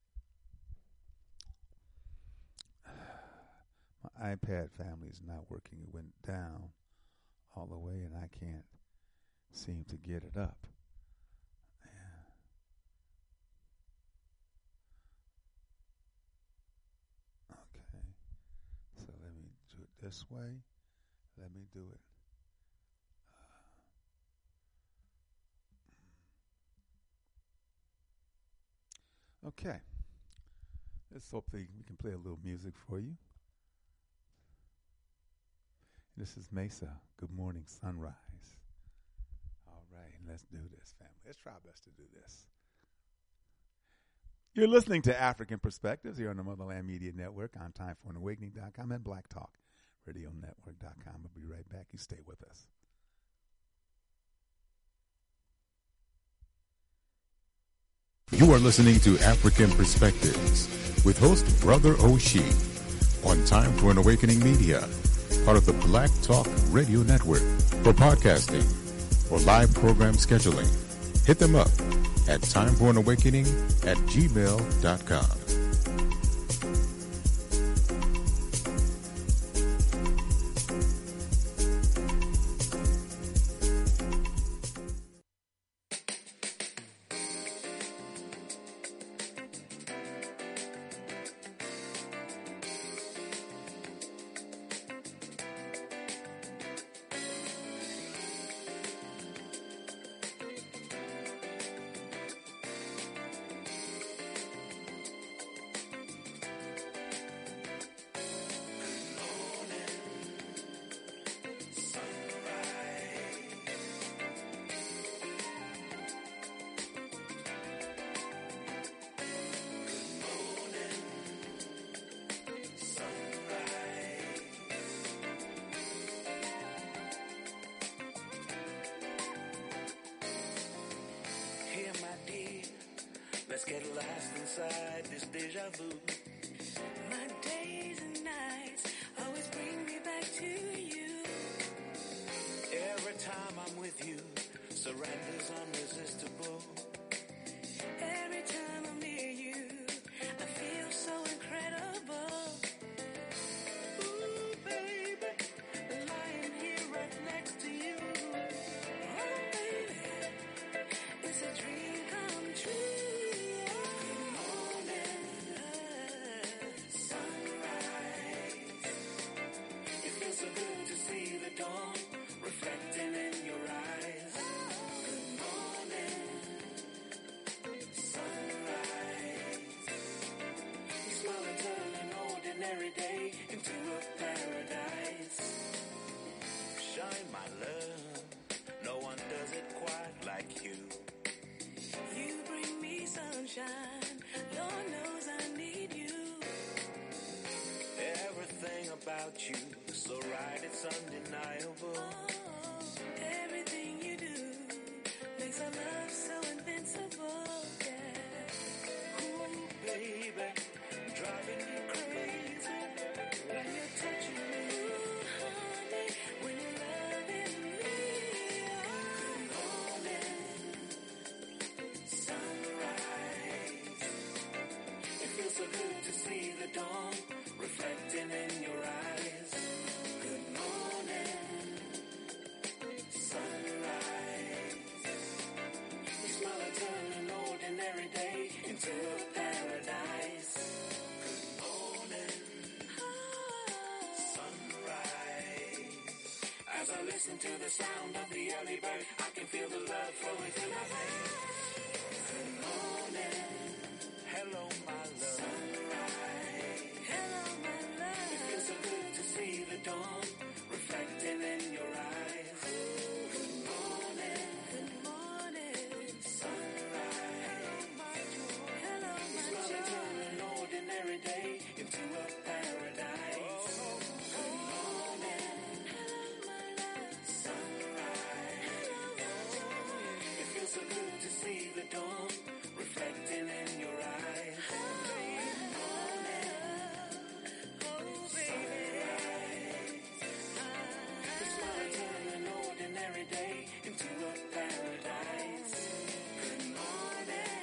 My iPad family is not working. It went down all the way, and I can't seem to get it up. Okay. So let me do it this way. Let me do it. Okay. Let's hopefully we can play a little music for you. This is Mesa. Good morning, sunrise. All right, let's do this, family. Let's try our best to do this. You're listening to African Perspectives here on the Motherland Media Network on TimeForAnAwakening.com and BlackTalkRadioNetwork.com. I'll be right back. You stay with us. You are listening to African Perspectives with host Brother Oshie on Time for an Awakening Media, part of the Black Talk Radio Network. For podcasting or live program scheduling, hit them up at timeforanawakening@gmail.com. Let's get lost inside this deja vu. My days and nights always bring me back to you. Every time I'm with you, surrender's unresistible. Every time I'm near you, I feel so incredible. Ooh, baby, lying here right next to you. Oh, baby, it's a dream come true. So good to see the dawn reflecting in your eyes. Good morning, sunrise. You smile and turn an ordinary day into a paradise. Shine, my love, no one does it quite like you. You bring me sunshine, Lord knows I need you. Everything about you so right, it's undeniable. Oh, everything you do makes our love so invincible, yeah. Ooh, baby, driving you crazy when you're touching me. Ooh, honey, when you're loving me. Good morning, sunrise. It feels so good to see the dawn reflecting in your eyes. Every day into a paradise. Good morning, sunrise. As I listen to the sound of the early bird, I can feel the love flowing through my veins. Good morning, hello my love. Sunrise, Hello, my love. it feels so good to see the dawn reflecting in your eyes. Good morning, Good morning. sunrise. Hello, my Smile and joy. turn an ordinary day into a paradise. Good morning, sunrise. It feels so good to see the dawn reflecting in your eyes. Good morning, sunrise. Smile and turn an ordinary day into a paradise. Good morning,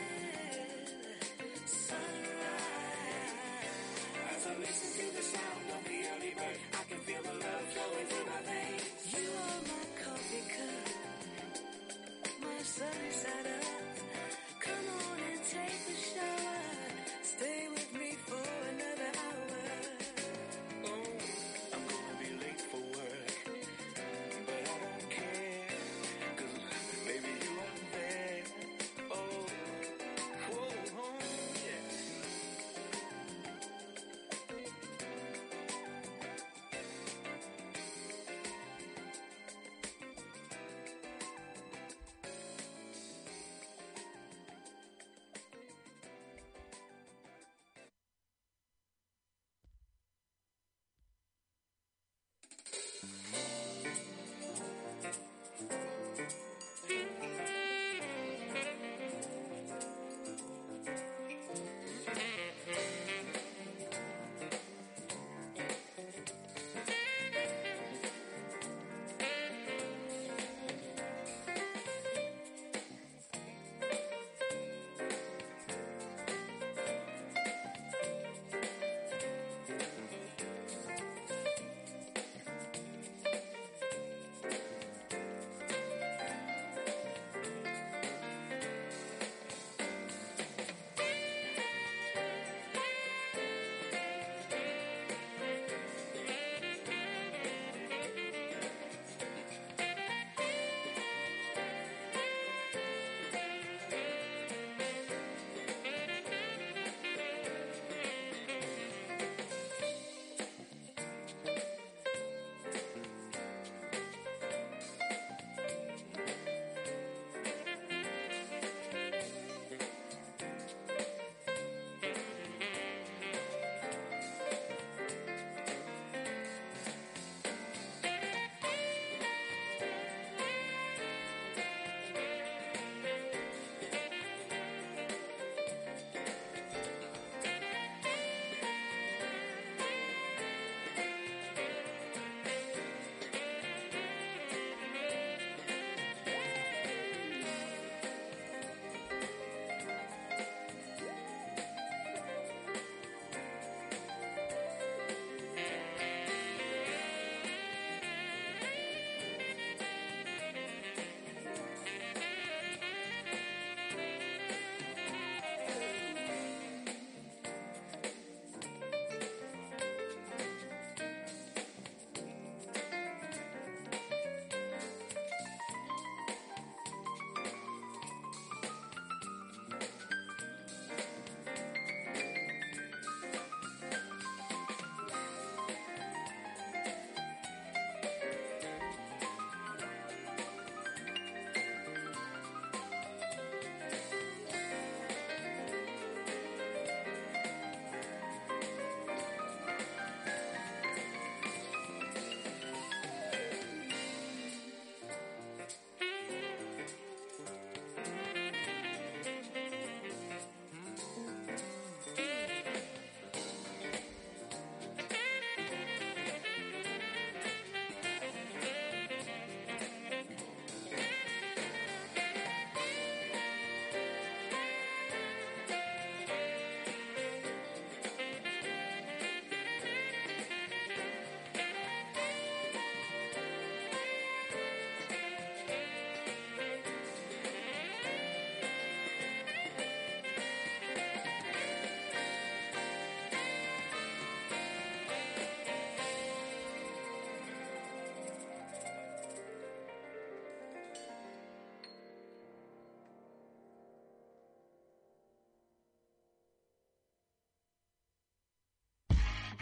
sunrise. As I listen to the sound of the early bird, I can feel the love flowing through my veins. You are my coffee cup, my sunny side up. Come on and take a shower. Stay with me for another hour. Oh, I'm gonna be late for work, but I don't care, 'cause baby you are there. Oh, whoa, yeah.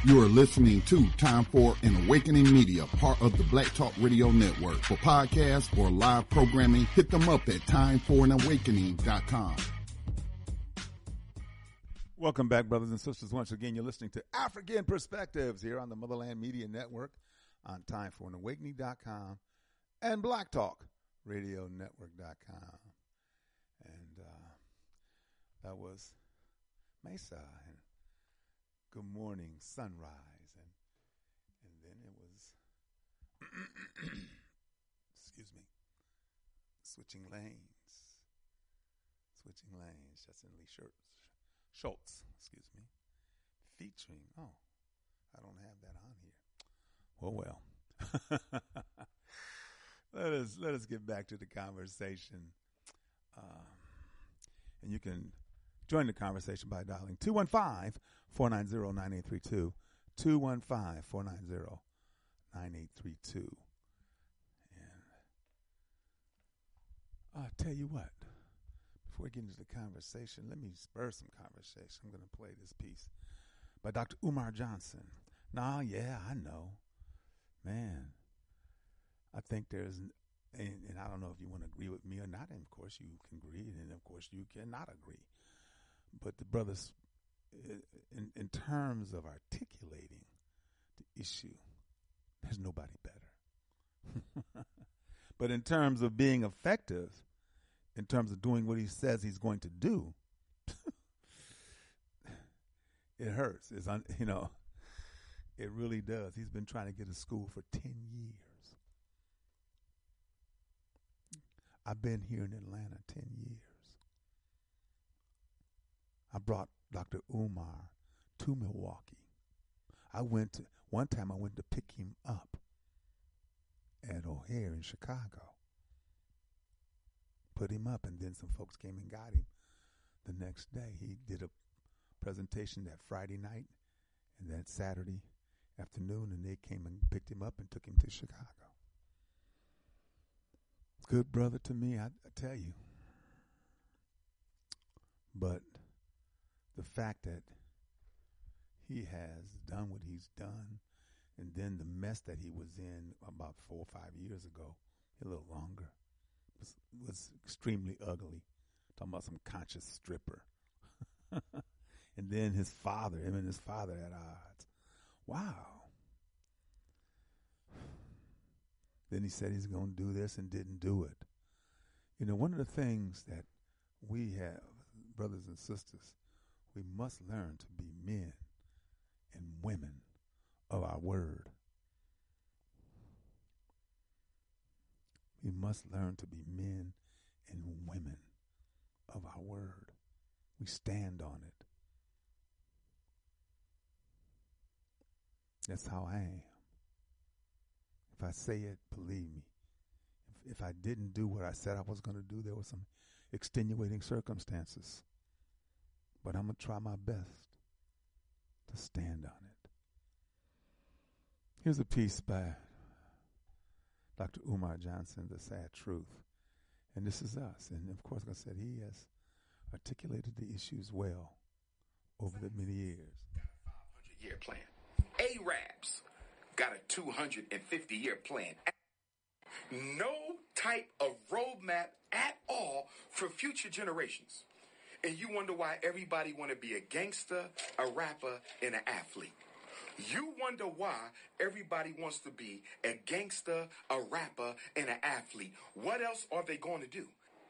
You are listening to Time for an Awakening Media, part of the Black Talk Radio Network. For podcasts or live programming, hit them up at timeforanawakening.com. Welcome back, brothers and sisters. Once again, you're listening to African Perspectives here on the Motherland Media Network on timeforanawakening.com and blacktalkradionetwork.com. And that was Mesa and Good Morning Sunrise. And then it was, excuse me, Switching Lanes, Justin Lee Schultz, excuse me, featuring, I don't have that on here. Well. Let us get back to the conversation. And you can join the conversation by dialing 215-490-9832, 215-490-9832. And I'll tell you what, before we get into the conversation, let me spur some conversation. I'm going to play this piece by Dr. Umar Johnson. Nah, yeah, I know. Man, I think there's, and I don't know if you want to agree with me or not, and of course you can agree, and of course you cannot agree. But the brothers, in terms of articulating the issue, there's nobody better. But in terms of being effective, in terms of doing what he says he's going to do, it hurts. It really does. He's been trying to get a school for 10 years. I've been here in Atlanta 10 years. I brought Dr. Umar to Milwaukee. One time I went to pick him up at O'Hare in Chicago. Put him up, and then some folks came and got him the next day. He did a presentation that Friday night and that Saturday afternoon, and they came and picked him up and took him to Chicago. Good brother to me, I tell you. But the fact that he has done what he's done, and then the mess that he was in about 4 or 5 years ago, a little longer, was extremely ugly. Talking about some conscious stripper. And then him and his father at odds. Wow. Then he said he's going to do this and didn't do it. One of the things that we have, brothers and sisters, we must learn to be men and women of our word. We must learn to be men and women of our word. We stand on it. That's how I am. If I say it, believe me. If I didn't do what I said I was going to do, there were some extenuating circumstances. But I'm going to try my best to stand on it. Here's a piece by Dr. Umar Johnson, The Sad Truth. And this is us. And of course, like I said, he has articulated the issues well over the many years. Got a 500-year plan. Arabs got a 250-year plan. No type of roadmap at all for future generations. And you wonder why everybody want to be a gangster, a rapper, and an athlete. You wonder why everybody wants to be a gangster, a rapper, and an athlete. What else are they going to do?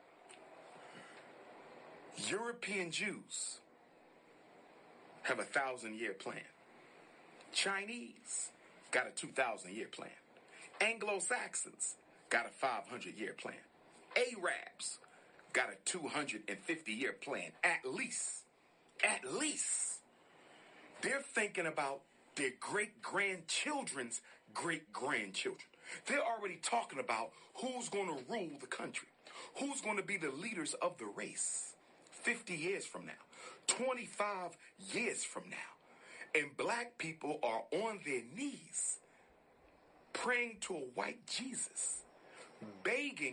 European Jews have a 1,000-year plan. Chinese got a 2,000-year plan. Anglo-Saxons got a 500-year plan. Arabs got a 250-year plan, at least. At least. They're thinking about their great-grandchildren's great-grandchildren. They're already talking about who's going to rule the country, who's going to be the leaders of the race 50 years from now, 25 years from now. And black people are on their knees praying to a white Jesus, begging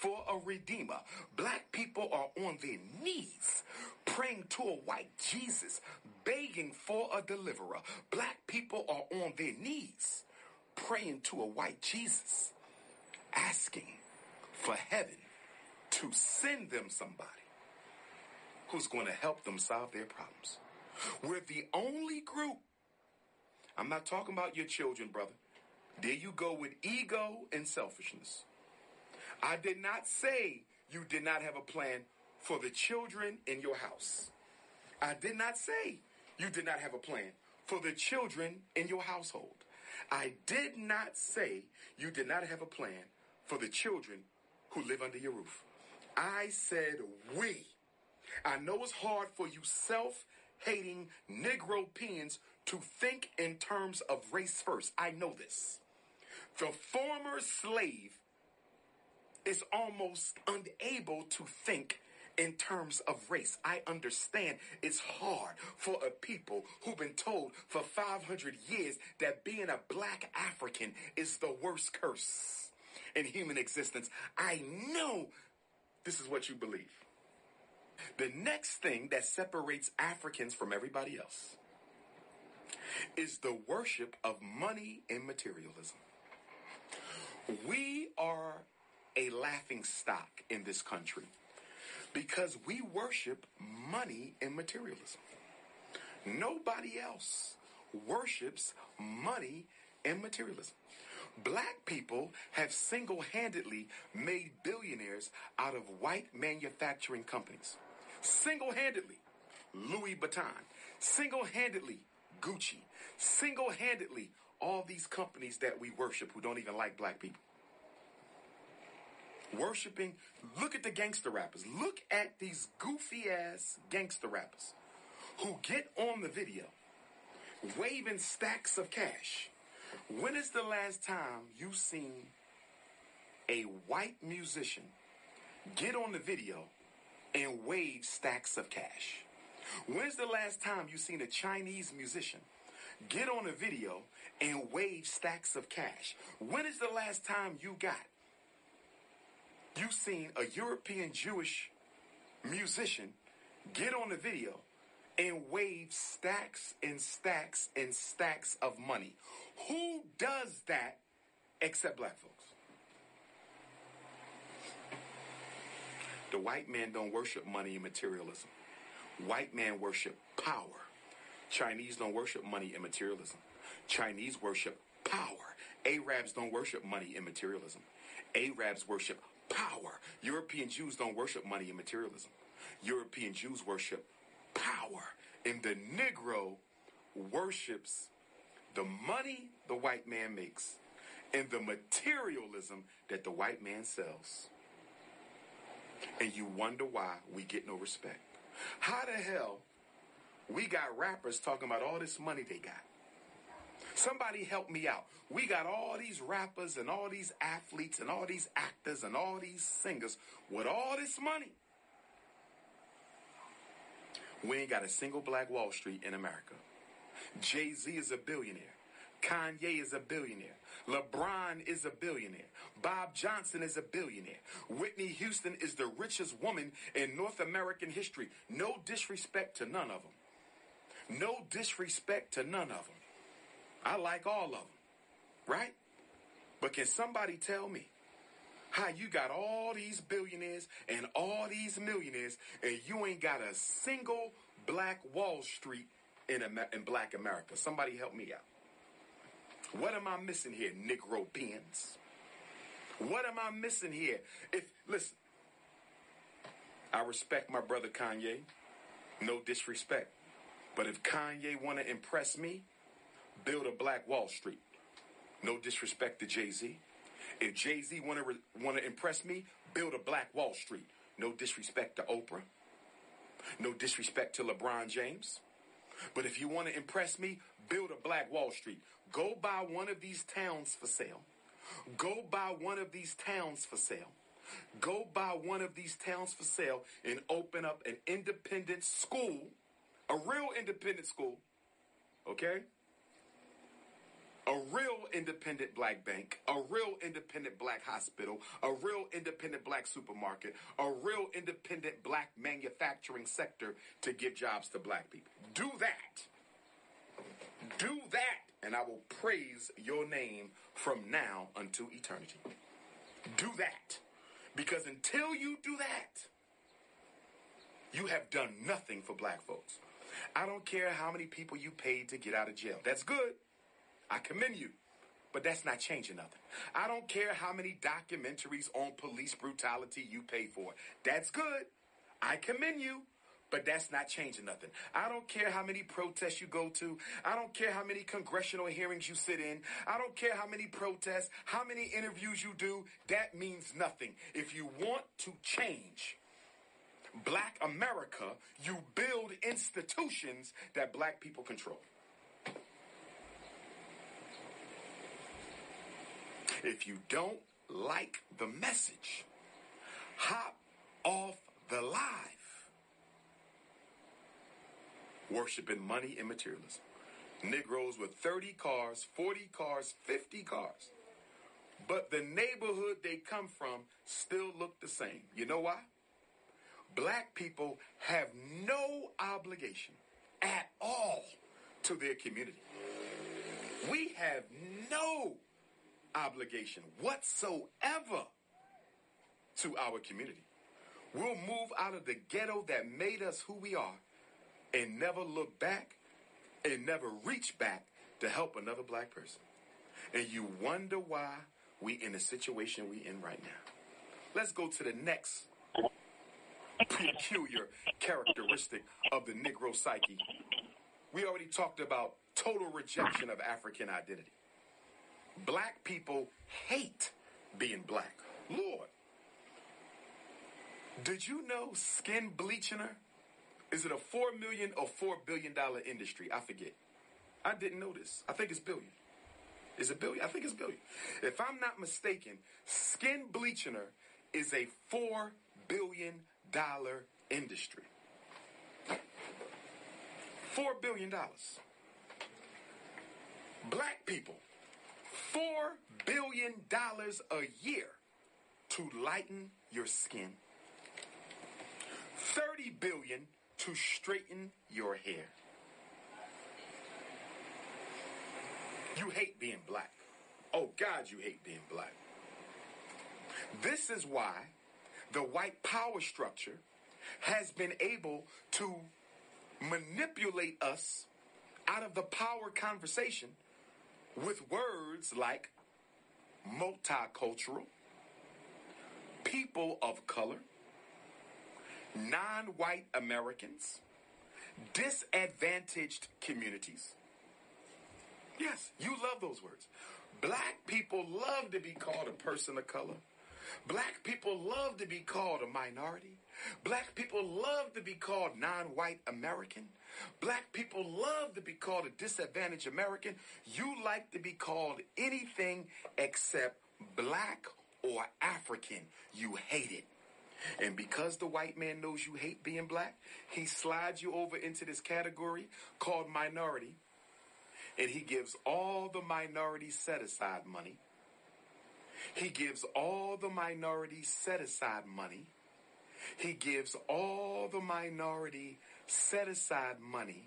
for a redeemer. Black people are on their knees praying to a white Jesus, begging for a deliverer. Black people are on their knees praying to a white Jesus, asking for heaven to send them somebody who's going to help them solve their problems. We're the only group. I'm not talking about your children, brother. There you go with ego and selfishness. I did not say you did not have a plan for the children in your house. I did not say you did not have a plan for the children in your household. I did not say you did not have a plan for the children who live under your roof. I said we. I know it's hard for you self-hating Negropeans to think in terms of race first. I know this. The former slave is almost unable to think in terms of race. I understand it's hard for a people who've been told for 500 years that being a black African is the worst curse in human existence. I know this is what you believe. The next thing that separates Africans from everybody else is the worship of money and materialism. We are a laughing stock in this country because we worship money and materialism. Nobody else worships money and materialism. Black people have single-handedly made billionaires out of white manufacturing companies. Single-handedly, Louis Vuitton. Single-handedly, Gucci. Single-handedly, all these companies that we worship who don't even like black people. Worshiping, look at the gangster rappers. Look at these goofy-ass gangster rappers who get on the video waving stacks of cash. When is the last time you've seen a white musician get on the video and wave stacks of cash? When's the last time you've seen a Chinese musician get on a video and wave stacks of cash? When is the last time you've seen a European Jewish musician get on the video and wave stacks and stacks and stacks of money? Who does that except black folks? The white man don't worship money and materialism. White man worship power. Chinese don't worship money and materialism. Chinese worship power. Arabs don't worship money and materialism. Arabs worship power. European Jews don't worship money and materialism. European Jews worship power. And the Negro worships the money the white man makes and the materialism that the white man sells. And you wonder why we get no respect. How the hell we got rappers talking about all this money they got? Somebody help me out. We got all these rappers and all these athletes and all these actors and all these singers with all this money. We ain't got a single black Wall Street in America. Jay-Z is a billionaire. Kanye is a billionaire. LeBron is a billionaire. Bob Johnson is a billionaire. Whitney Houston is the richest woman in North American history. No disrespect to none of them. No disrespect to none of them. I like all of them, right? But can somebody tell me how you got all these billionaires and all these millionaires and you ain't got a single black Wall Street in black America? Somebody help me out. What am I missing here, Negropeans? What am I missing here? Listen, I respect my brother Kanye. No disrespect. But if Kanye want to impress me, build a black Wall Street. No disrespect to Jay-Z. If Jay-Z want to impress me, build a black Wall Street. No disrespect to Oprah. No disrespect to LeBron James. But if you want to impress me, build a black Wall Street. Go buy one of these towns for sale. Go buy one of these towns for sale. Go buy one of these towns for sale and open up an independent school, a real independent school, okay? a real independent black bank, a real independent black hospital, a real independent black supermarket, a real independent black manufacturing sector to give jobs to black people. Do that. Do that, and I will praise your name from now unto eternity. Do that. Because until you do that, you have done nothing for black folks. I don't care how many people you paid to get out of jail. That's good. I commend you. But that's not changing nothing. I don't care how many documentaries on police brutality you paid for. That's good. I commend you. But that's not changing nothing. I don't care how many protests you go to. I don't care how many congressional hearings you sit in. I don't care how many protests, how many interviews you do. That means nothing. If you want to change black America, you build institutions that black people control. If you don't like the message, hop off the live. Worshiping money and materialism. Negroes with 30 cars, 40 cars, 50 cars. But the neighborhood they come from still look the same. You know why? Black people have no obligation at all to their community. We have no obligation whatsoever to our community. We'll move out of the ghetto that made us who we are and never look back and never reach back to help another black person. And you wonder why we in the situation we in right now. Let's go to the next peculiar characteristic of the Negro psyche. We already talked about total rejection of African identity. Black people hate being black. Lord, did you know skin bleaching? Is it a $4 million or $4 billion industry? I forget. I didn't know this. I think it's billion. Is it billion? I think it's billion. If I'm not mistaken, skin bleaching is a $4 billion industry. $4 billion. Black people, $4 billion a year to lighten your skin. $30 billion to straighten your hair. You hate being black. Oh God, you hate being black. This is why the white power structure has been able to manipulate us out of the power conversation with words like multicultural, people of color, non-white Americans, disadvantaged communities. Yes, you love those words. Black people love to be called a person of color. Black people love to be called a minority. Black people love to be called non-white American. Black people love to be called a disadvantaged American. You like to be called anything except black or African. You hate it. And because the white man knows you hate being black, he slides you over into this category called minority. And he gives all the minority set-aside money. He gives all the minority set-aside money. He gives all the minority set-aside money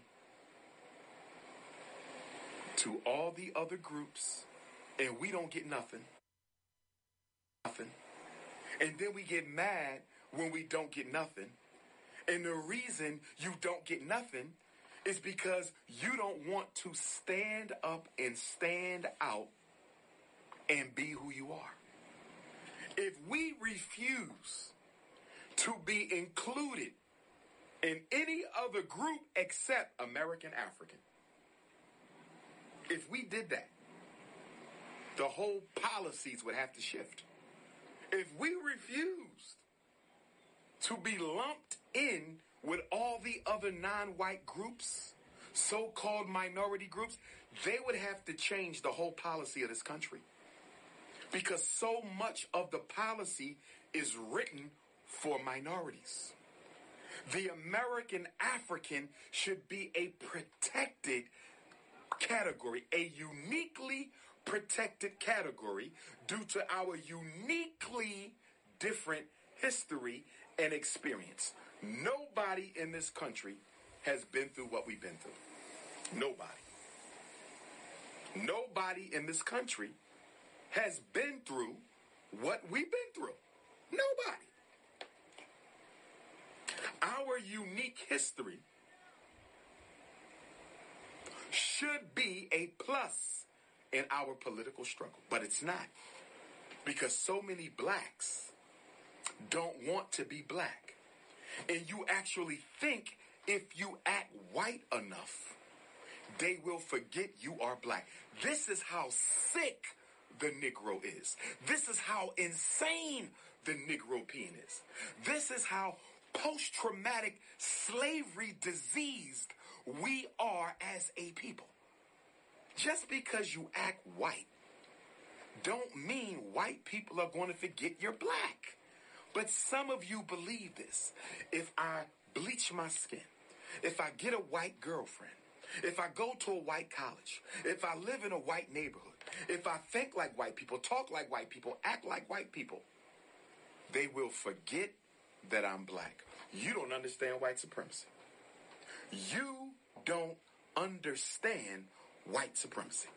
to all the other groups, and we don't get nothing. Nothing. And then we get mad when we don't get nothing. And the reason you don't get nothing is because you don't want to stand up and stand out and be who you are. If we refuse to be included in any other group except American African, if we did that, the whole policies would have to shift. If we refused to be lumped in with all the other non-white groups, so-called minority groups, they would have to change the whole policy of this country. Because so much of the policy is written for minorities. The American African should be a protected category, a uniquely protected category due to our uniquely different history and experience. Nobody in this country has been through what we've been through. Nobody. Nobody in this country has been through what we've been through. Nobody. Our unique history should be a plus in our political struggle, but it's not, because so many blacks don't want to be black. And you actually think if you act white enough, they will forget you are black. This is how sick the Negro is. This is how insane the Negro pen is. This is how post-traumatic slavery diseased we are as a people. Just because you act white don't mean white people are going to forget you're black. But some of you believe this. If I bleach my skin, if I get a white girlfriend, if I go to a white college, if I live in a white neighborhood, if I think like white people, talk like white people, act like white people, they will forget that I'm black. You don't understand white supremacy. You don't understand white supremacy.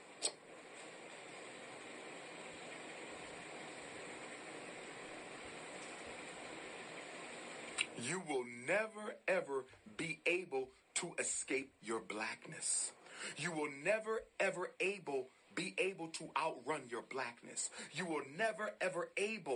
You will never, ever be able to escape your blackness. You will never, ever be able to outrun your blackness. You will never, ever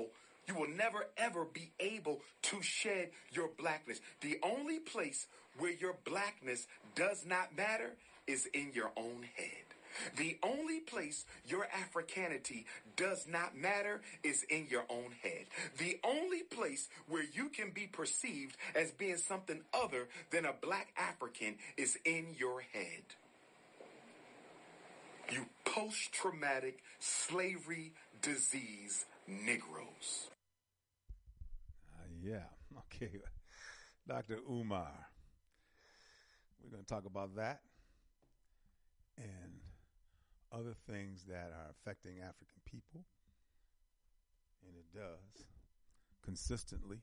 be able to shed your blackness. The only place where your blackness does not matter is in your own head. The only place your Africanity does not matter is in your own head. The only place where you can be perceived as being something other than a black African is in your head. You post-traumatic slavery disease Negroes. Yeah, okay. Dr. Umar, we're going to talk about that and other things that are affecting African people, and it does consistently.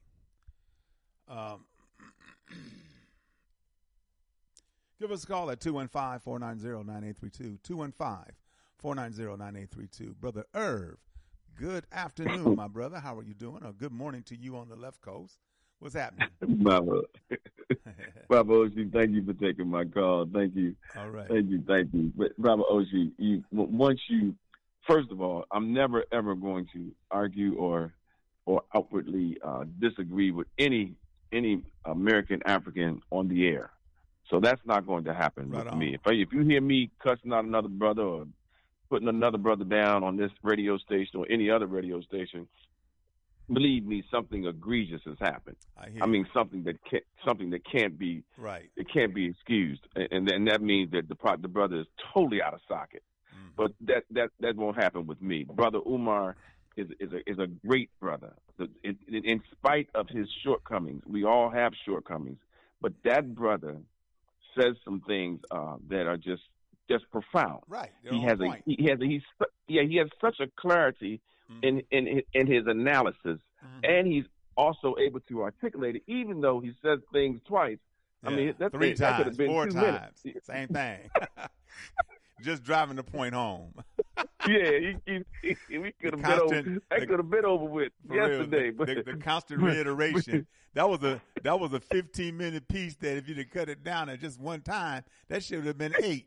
Give us a call at 215-490-9832, 215-490-9832. Brother Irv, good afternoon, my brother. How are you doing? Or good morning to you on the left coast. What's happening? Baba Oshie, thank you for taking my call. Thank you. All right. Thank you. But Baba Oshie, first of all, I'm never ever going to argue or outwardly disagree with any American African on the air. So that's not going to happen with me. If you hear me cussing out another brother or putting another brother down on this radio station or any other radio station, believe me, something egregious has happened. I mean, something that can't be right. It can't be excused, and that means that the brother is totally out of socket. Mm-hmm. But that won't happen with me. Brother Umar is a great brother. In spite of his shortcomings, we all have shortcomings, but that brother says some things that are just profound. Right. He has such a clarity in his analysis, and he's also able to articulate it, even though he says things twice. Yeah. I mean, that three could have times, been 4 2 times, minutes. same thing. Just driving the point home. Yeah, we could have been over with yesterday. But the constant reiteration. That was a 15-minute piece that if you'd have cut it down at just one time, that should have been 8.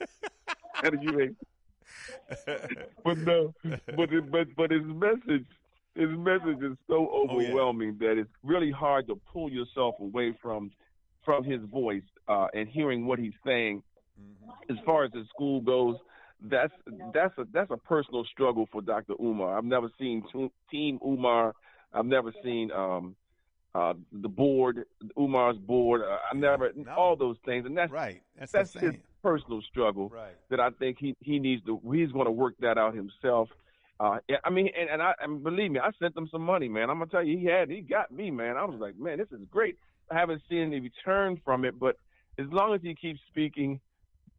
But his message is so overwhelming that it's really hard to pull yourself away from his voice and hearing what he's saying. Mm-hmm. As far as his school goes, that's a personal struggle for Dr. Umar. I've never seen Team Umar. I've never seen the board, Umar's board. All those things, and that's right. That's his personal struggle. Right. That I think he needs to. He's going to work that out himself. I mean, and believe me, I sent him some money, man. I'm gonna tell you, he got me, man. I was like, man, this is great. I haven't seen any return from it, but as long as he keeps speaking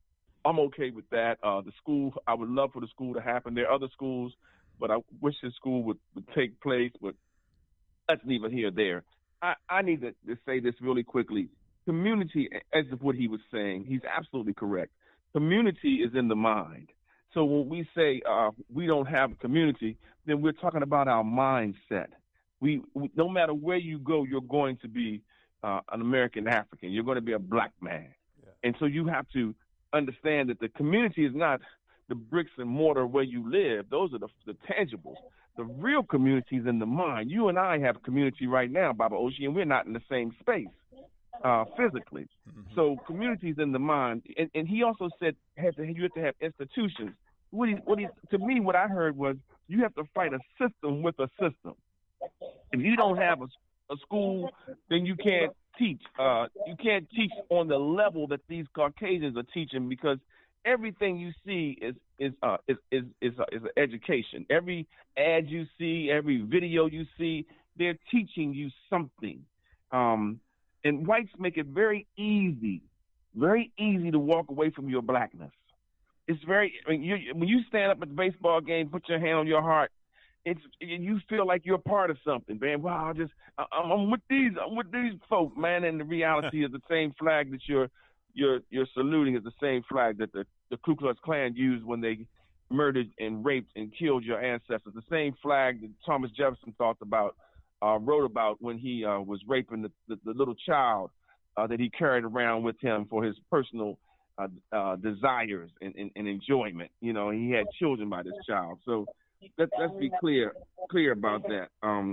I'm okay with that. The school, I would love for the school to happen. There are other schools, but I wish the school would take place. But that's neither here nor there. I need to say this really quickly. Community, as of what he was saying, he's absolutely correct. Community is in the mind. So when we say we don't have a community, then we're talking about our mindset. We no matter where you go, you're going to be an American African. You're going to be a black man. Yeah. And so you have to understand that the community is not the bricks and mortar where you live. Those are the tangibles. The real community is in the mind. You and I have a community right now, Baba Oshi, and we're not in the same space physically. Mm-hmm. So community is in the mind. And he also said you have to have institutions. To me, what I heard was you have to fight a system with a system. If you don't have a school, then you can't teach. You can't teach on the level that these Caucasians are teaching, because everything you see is an education. Every ad you see, every video you see, they're teaching you something. And whites make it very easy to walk away from your blackness. It's when you stand up at the baseball game, put your hand on your heart, you feel like you're part of something, man. Wow, I'm with these folk, man. And the reality is the same flag that you're saluting is the same flag that the Ku Klux Klan used when they murdered and raped and killed your ancestors. The same flag that Thomas Jefferson wrote about when he was raping the little child that he carried around with him for his personal desires and enjoyment. You know, he had children by this child. So let's be clear about that.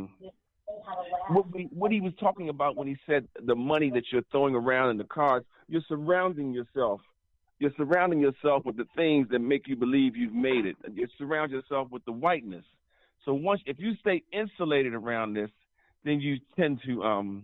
What he was talking about when he said the money that you're throwing around in the cars, you're surrounding yourself with the things that make you believe you've made it. You surround yourself with the whiteness. So if you stay insulated around this, then you tend to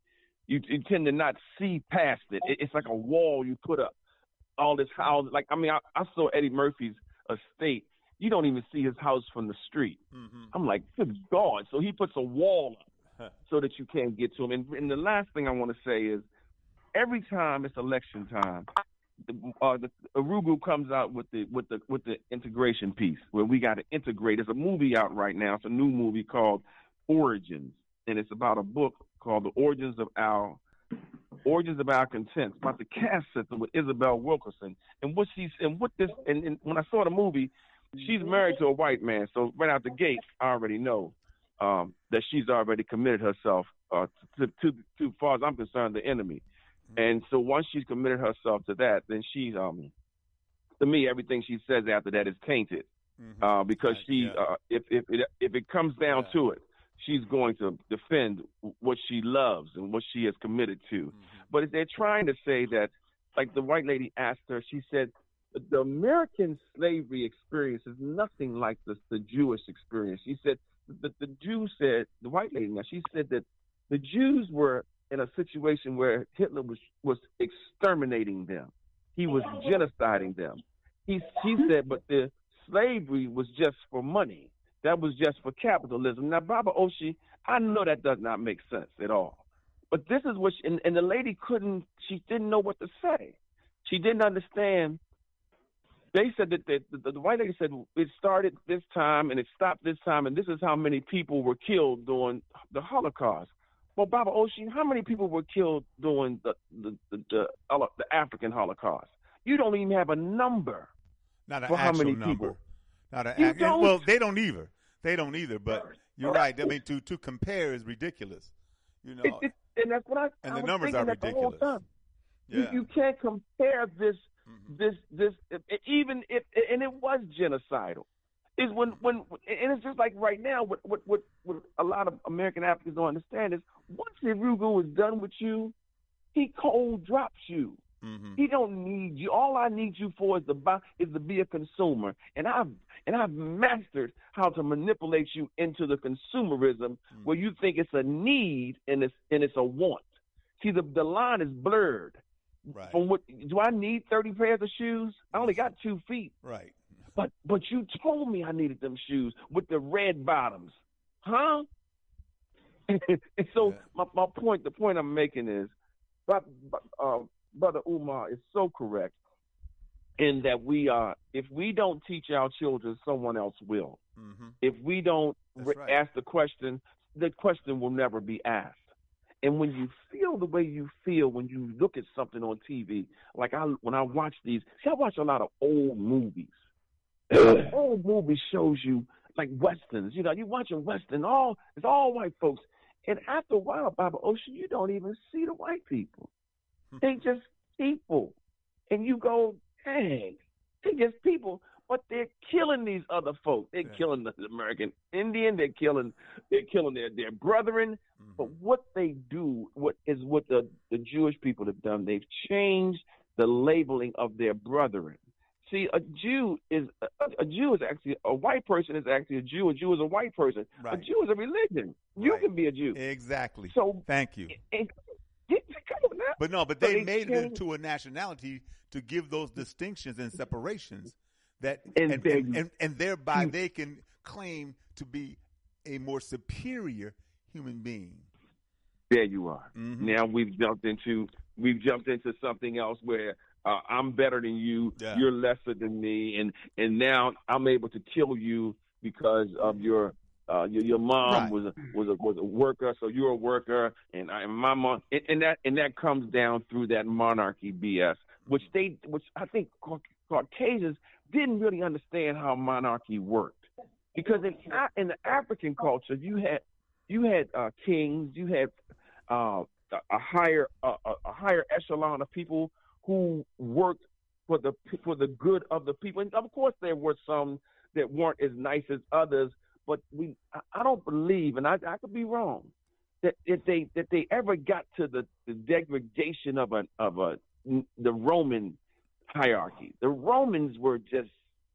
not see past it. It's like a wall you put up. All this house, I saw Eddie Murphy's estate. You don't even see his house from the street. Mm-hmm. I'm like, good God. So he puts a wall up so that you can't get to him. And the last thing I want to say is, every time it's election time, the Urugu comes out with the integration piece where we got to integrate. There's a movie out right now. It's a new movie called Origins, and it's about a book called The Origins of Our Consent. It's about the caste system with Isabel Wilkerson and when I saw the movie, she's married to a white man, so right out the gate, I already know that she's already committed herself to far as I'm concerned, the enemy. And so once she's committed herself to that, then she's to me, everything she says after that is tainted, because if it comes down to it, she's going to defend what she loves and what she has committed to. Mm-hmm. But if they're trying to say that, like the white lady asked her, she said, the American slavery experience is nothing like the Jewish experience. She said that the white lady, now she said that the Jews were in a situation where Hitler was exterminating them. He was genociding them. She said, but the slavery was just for money. That was just for capitalism. Now, Baba Oshi, I know that does not make sense at all. But this is what and the lady she didn't know what to say. She didn't understand. They said that the white lady said it started this time and it stopped this time, and this is how many people were killed during the Holocaust. Well, Baba Oshi, how many people were killed during the African Holocaust? You don't even have a number. Not an for actual how many number. People. Not an well, they don't either. They don't either. But you're right. I mean, to compare is ridiculous. You know, and that's what I the was numbers are that the whole ridiculous. time. Yeah. You can't compare this, even if, and it was genocidal. Is when and it's just like right now. What a lot of American Africans don't understand is once the Urugu is done with you, he cold drops you. Mm-hmm. He don't need you. All I need you for is to be a consumer, and I've mastered how to manipulate you into the consumerism where you think it's a need and it's a want. See, the line is blurred. Right. From what do I need 30 pairs of shoes? I only got 2 feet. Right. But you told me I needed them shoes with the red bottoms, huh? And so my point, the point I'm making is, Brother Umar is so correct. in that if we don't teach our children, someone else will. Mm-hmm. If we don't That's right. ask the question will never be asked. And when you feel the way you feel when you look at something on TV, like when I watch I watch a lot of old movies. Old movies shows you like westerns. You watch a western, it's all white folks. And after a while, Baba Ocean, you don't even see the white people. They just people. And you go, dang, they just people. But they're killing these other folks. They're killing the American Indian. They're killing their brethren. Mm-hmm. But what they do, what the Jewish people have done, they've changed the labeling of their brethren. See, a Jew is actually a white person is actually a Jew. A Jew is a white person. Right. A Jew is a religion. You can be a Jew. Exactly. So thank you. But they made it into a nationality to give those distinctions and separations and thereby they can claim to be a more superior human being. There you are. Mm-hmm. Now we've jumped into something else where I'm better than you, you're lesser than me, and now I'm able to kill you because of your mom was a worker, so you're a worker, and my mom, and that comes down through that monarchy BS, which I think Caucasians didn't really understand how monarchy worked, because in the African culture you had kings, you had a higher echelon of people who worked for the good of the people, and of course there were some that weren't as nice as others. But I don't believe, and I could be wrong, that they ever got to the degradation of the Roman hierarchy. The Romans were just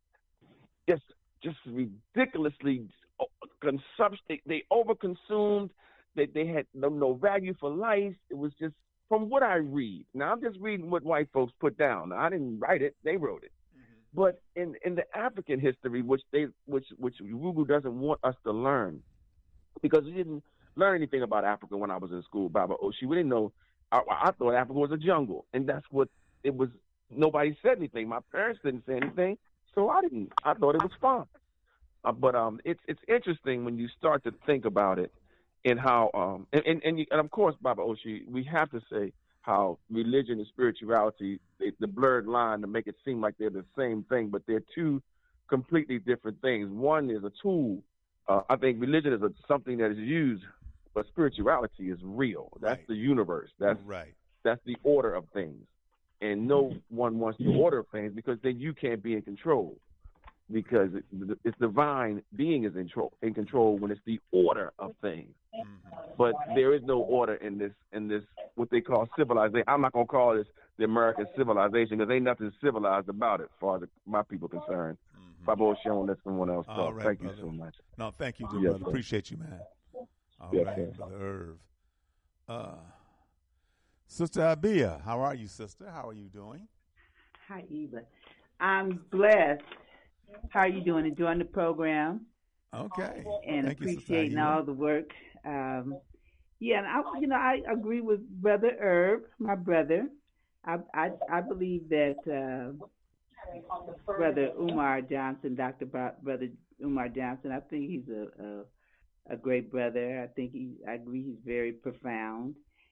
ridiculously consumption. They overconsumed. They had no value for life. It was just, from what I read. Now I'm just reading what white folks put down. I didn't write it; they wrote it. But in the African history, which Rugu doesn't want us to learn, because we didn't learn anything about Africa when I was in school, Baba Oshi. We didn't know. I thought Africa was a jungle, and that's what it was. Nobody said anything. My parents didn't say anything, so I didn't. I thought it was fun. But it's interesting when you start to think about it, and how and of course, Baba Oshi, we have to say how religion and spirituality, the blurred line to make it seem like they're the same thing, but they're two completely different things. One is a tool. I think religion is something that is used, but spirituality is real. That's the universe. That's the order of things. And no one wants the order of things, because then you can't be in control, because it's divine being is in control when it's the order of things. Mm-hmm. But there is no order in this what they call civilization. I'm not gonna call this the American civilization, because ain't nothing civilized about it, as far as my people concerned. Baba Oshun, let someone else talk. Right, thank brother. you so much. No, thank you, Yes, brother. sir. Appreciate you, man. All Yes, right, sir. Brother Irv. Sister Abia, how are you, sister? How are you doing? Hi, Eva. I'm blessed. How are you doing? Enjoying the program? Okay. And Thank appreciating you, all the work. And I agree with Brother Herb, my brother. I believe that Brother Umar Johnson, Brother Umar Johnson, I think he's a great brother. I agree he's very profound.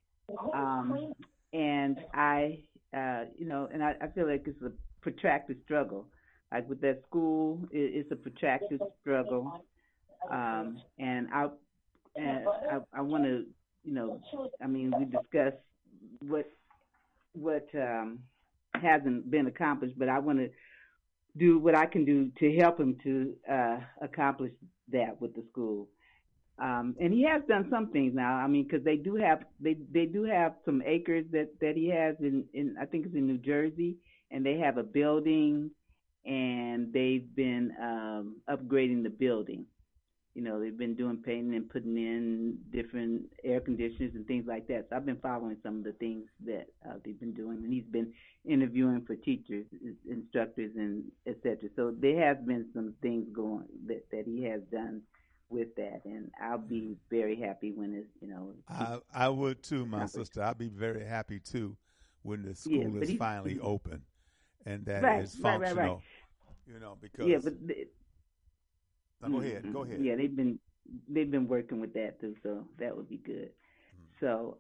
And I feel like it's a protracted struggle. Like with that school, it's a protracted struggle. And I want to, we discussed what hasn't been accomplished, but I want to do what I can do to help him to accomplish that with the school. And he has done some things now. Because they do have some acres that he has in I think it's in New Jersey, and they have a building, and they've been upgrading the building. They've been doing painting and putting in different air conditioners and things like that. So I've been following some of the things that they've been doing, and he's been interviewing for teachers, instructors, and et cetera. So there has been some things going that he has done with that, and I'll be very happy when it's, I would too, my sister. I'll be very happy too when the school is finally open. and that Right, is right, right, right. functional. Because Yeah, but now go ahead. Yeah, they've been working with that too, so that would be good. So,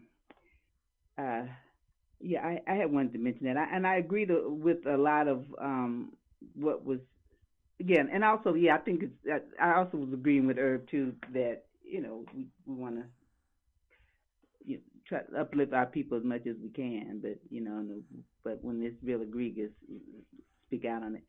yeah, I had wanted to mention that, and I agree with a lot of what was again, and also, yeah, I think I also was agreeing with Herb too that we want to try to uplift our people as much as we can, but when it's real egregious, speak out on it.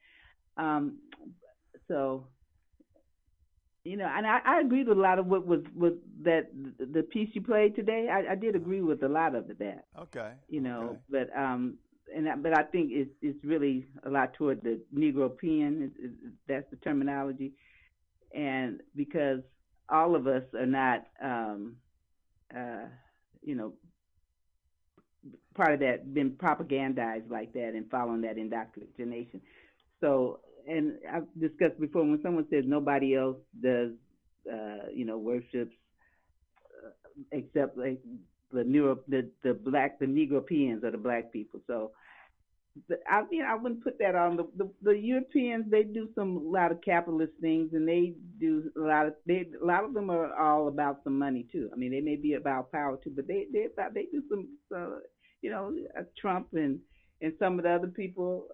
So, and I agreed with a lot of what was that the piece you played today. I did agree with a lot of that. Okay. Okay. But I think it's really a lot toward the Negropean. That's the terminology, and because all of us are not, part of that, been propagandized like that and following that indoctrination. So, and I've discussed before, when someone says nobody else does, worships except like the Negropeans or the black people. So, I wouldn't put that on the Europeans. They do a lot of capitalist things, and they do a lot of them are all about some money too. I mean, they may be about power too, but they do some, Trump and some of the other people.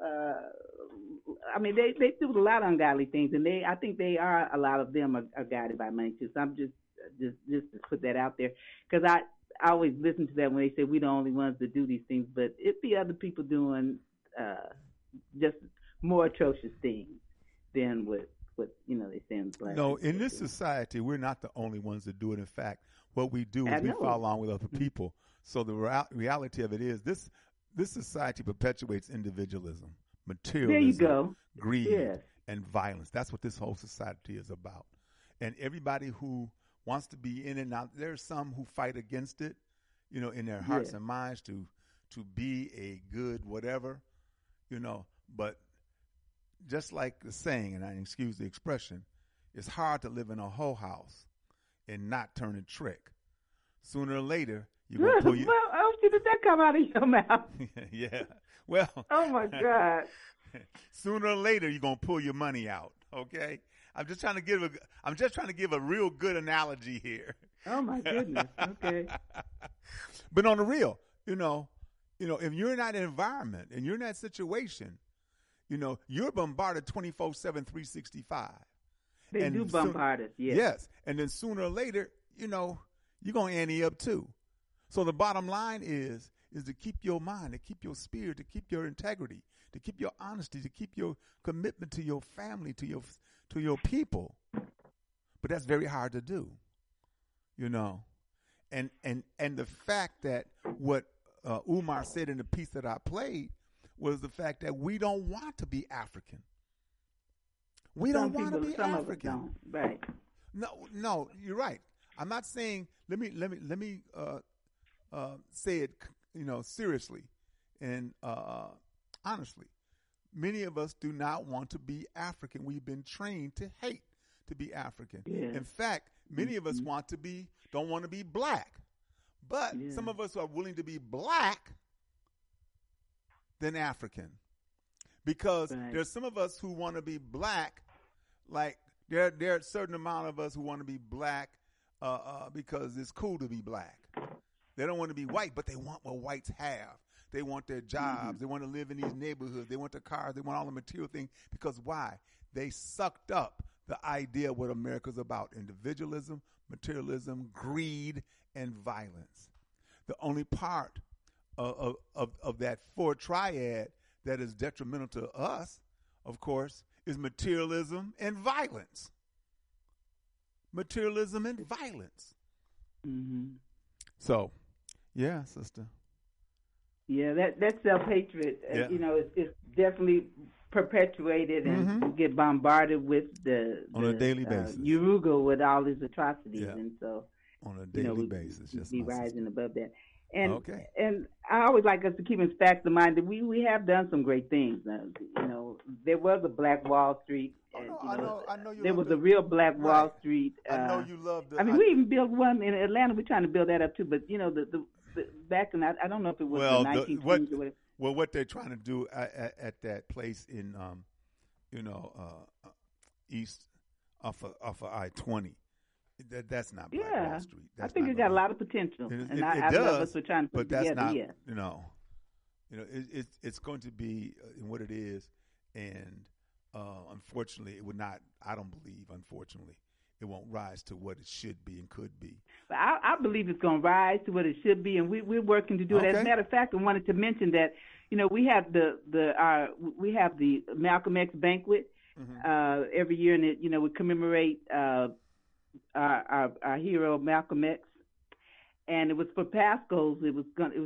They do a lot of ungodly things, and I think a lot of them are guided by money too. So I'm just to put that out there, because I always listen to that when they say we're the only ones that do these things, but it be other people doing just more atrocious things than what they say in black. No, in this society, we're not the only ones that do it. In fact, what we do is we follow along with other people. So the reality of it is this society perpetuates individualism, materialism, greed, and violence. That's what this whole society is about. And everybody who wants to be in it now, there's some who fight against it, in their hearts and minds to be a good whatever, but just like the saying, and I excuse the expression, it's hard to live in a whole house and not turn a trick. Sooner or later, you're going to pull your... Well, did that come out of your mouth? Yeah. Well... Oh, my God. Sooner or later, you're going to pull your money out, okay? I'm just trying to give a real good analogy here. Oh, my goodness. Okay. But on the real, if you're in that environment and you're in that situation, you're bombarded 24/7, 365. They do bombard us, yes. Yes. And then sooner or later, you're going to ante up too. So the bottom line is to keep your mind, to keep your spirit, to keep your integrity, to keep your honesty, to keep your commitment to your family, to your people. But that's very hard to do, And the fact that what Umar said in the piece that I played was the fact that we don't want to be African. We don't want to be African. Right. No, you're right. I'm not saying. Let me say it, seriously and honestly. Many of us do not want to be African. We've been trained to hate to be African. Yeah. In fact, many of us don't want to be black. But some of us are willing to be black than African. Because there's some of us who want to be black, like there are a certain amount of us who want to be black because it's cool to be black. They don't want to be white, but they want what whites have. They want their jobs. Mm-hmm. They want to live in these neighborhoods. They want the cars. They want all the material things. Because why? They sucked up the idea of what America's about: individualism, materialism, greed, and violence. The only part of that four triad that is detrimental to us, of course, is materialism and violence. Materialism and violence. Mm-hmm. So, yeah, sister. Yeah, that self-hatred, it's definitely perpetuated, and we get bombarded with on a daily basis. Urugu with all these atrocities, and so on a daily basis, just be rising above that. And and I always like us to keep in fact in mind that we have done some great things. There was a Black Wall Street. I know you. There was a real Black Wall Street. I know you loved it. I mean, we even built one in Atlanta. We're trying to build that up too. But the back in I don't know if it was the 1920s or whatever. Well, what they're trying to do at that place in, east off of I-20, that's not Black Wall Street. I think it got a lot of potential, and I love us for trying to put it together. Not, yeah. It's going to be in what it is, and unfortunately, it would not. I don't believe, unfortunately, it won't rise to what it should be and could be. But I believe it's going to rise to what it should be, and we're working to do it. As a matter of fact, I wanted to mention that we have the Malcolm X banquet every year, and we commemorate our hero Malcolm X, and it was for Pasco's. It was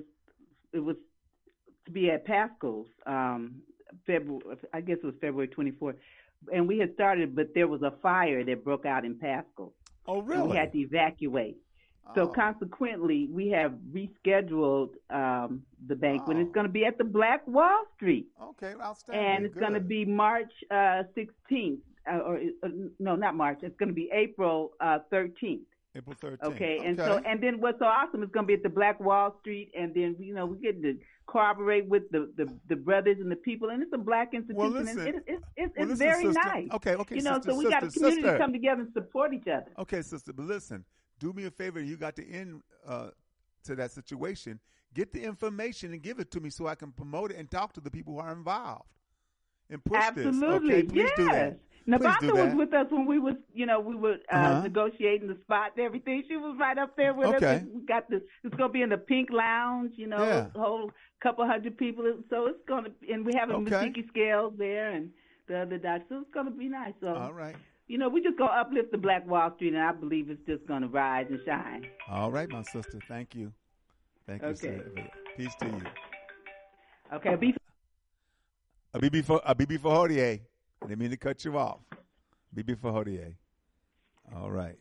to be at Pasco's. February, I guess it was February 24th. And we had started, but there was a fire that broke out in Pasco. Oh, really? And we had to evacuate. So consequently, we have rescheduled the banquet. It's going to be at the Black Wall Street. Okay, outstanding. And it's going to be March 16th. No, not March. It's going to be April 13th. April 13th. Okay, and then what's so awesome is going to be at the Black Wall Street, and then we get to cooperate with the brothers and the people, and it's a Black institution. Well, listen, it's very sister. nice. Okay, so we got a community to come together and support each other. Okay, sister, but listen, do me a favor. You got to end to that situation. Get the information and give it to me so I can promote it and talk to the people who are involved and push this. Absolutely, Okay, please do that. Nabata was with us when we were negotiating the spot and everything. She was right up there with us. We got this. It's going to be in the Pink Lounge. A whole couple hundred people. So it's going to, and we have a Masiki Scales there and the other dots. So it's going to be nice. So all right. We just going to uplift the Black Wall Street, and I believe it's just going to rise and shine. All right, my sister. Thank you. Thank you, sir. Peace to you. Okay. Abibi Fahodier. I didn't mean to cut you off. Bibi Fahodier. All right.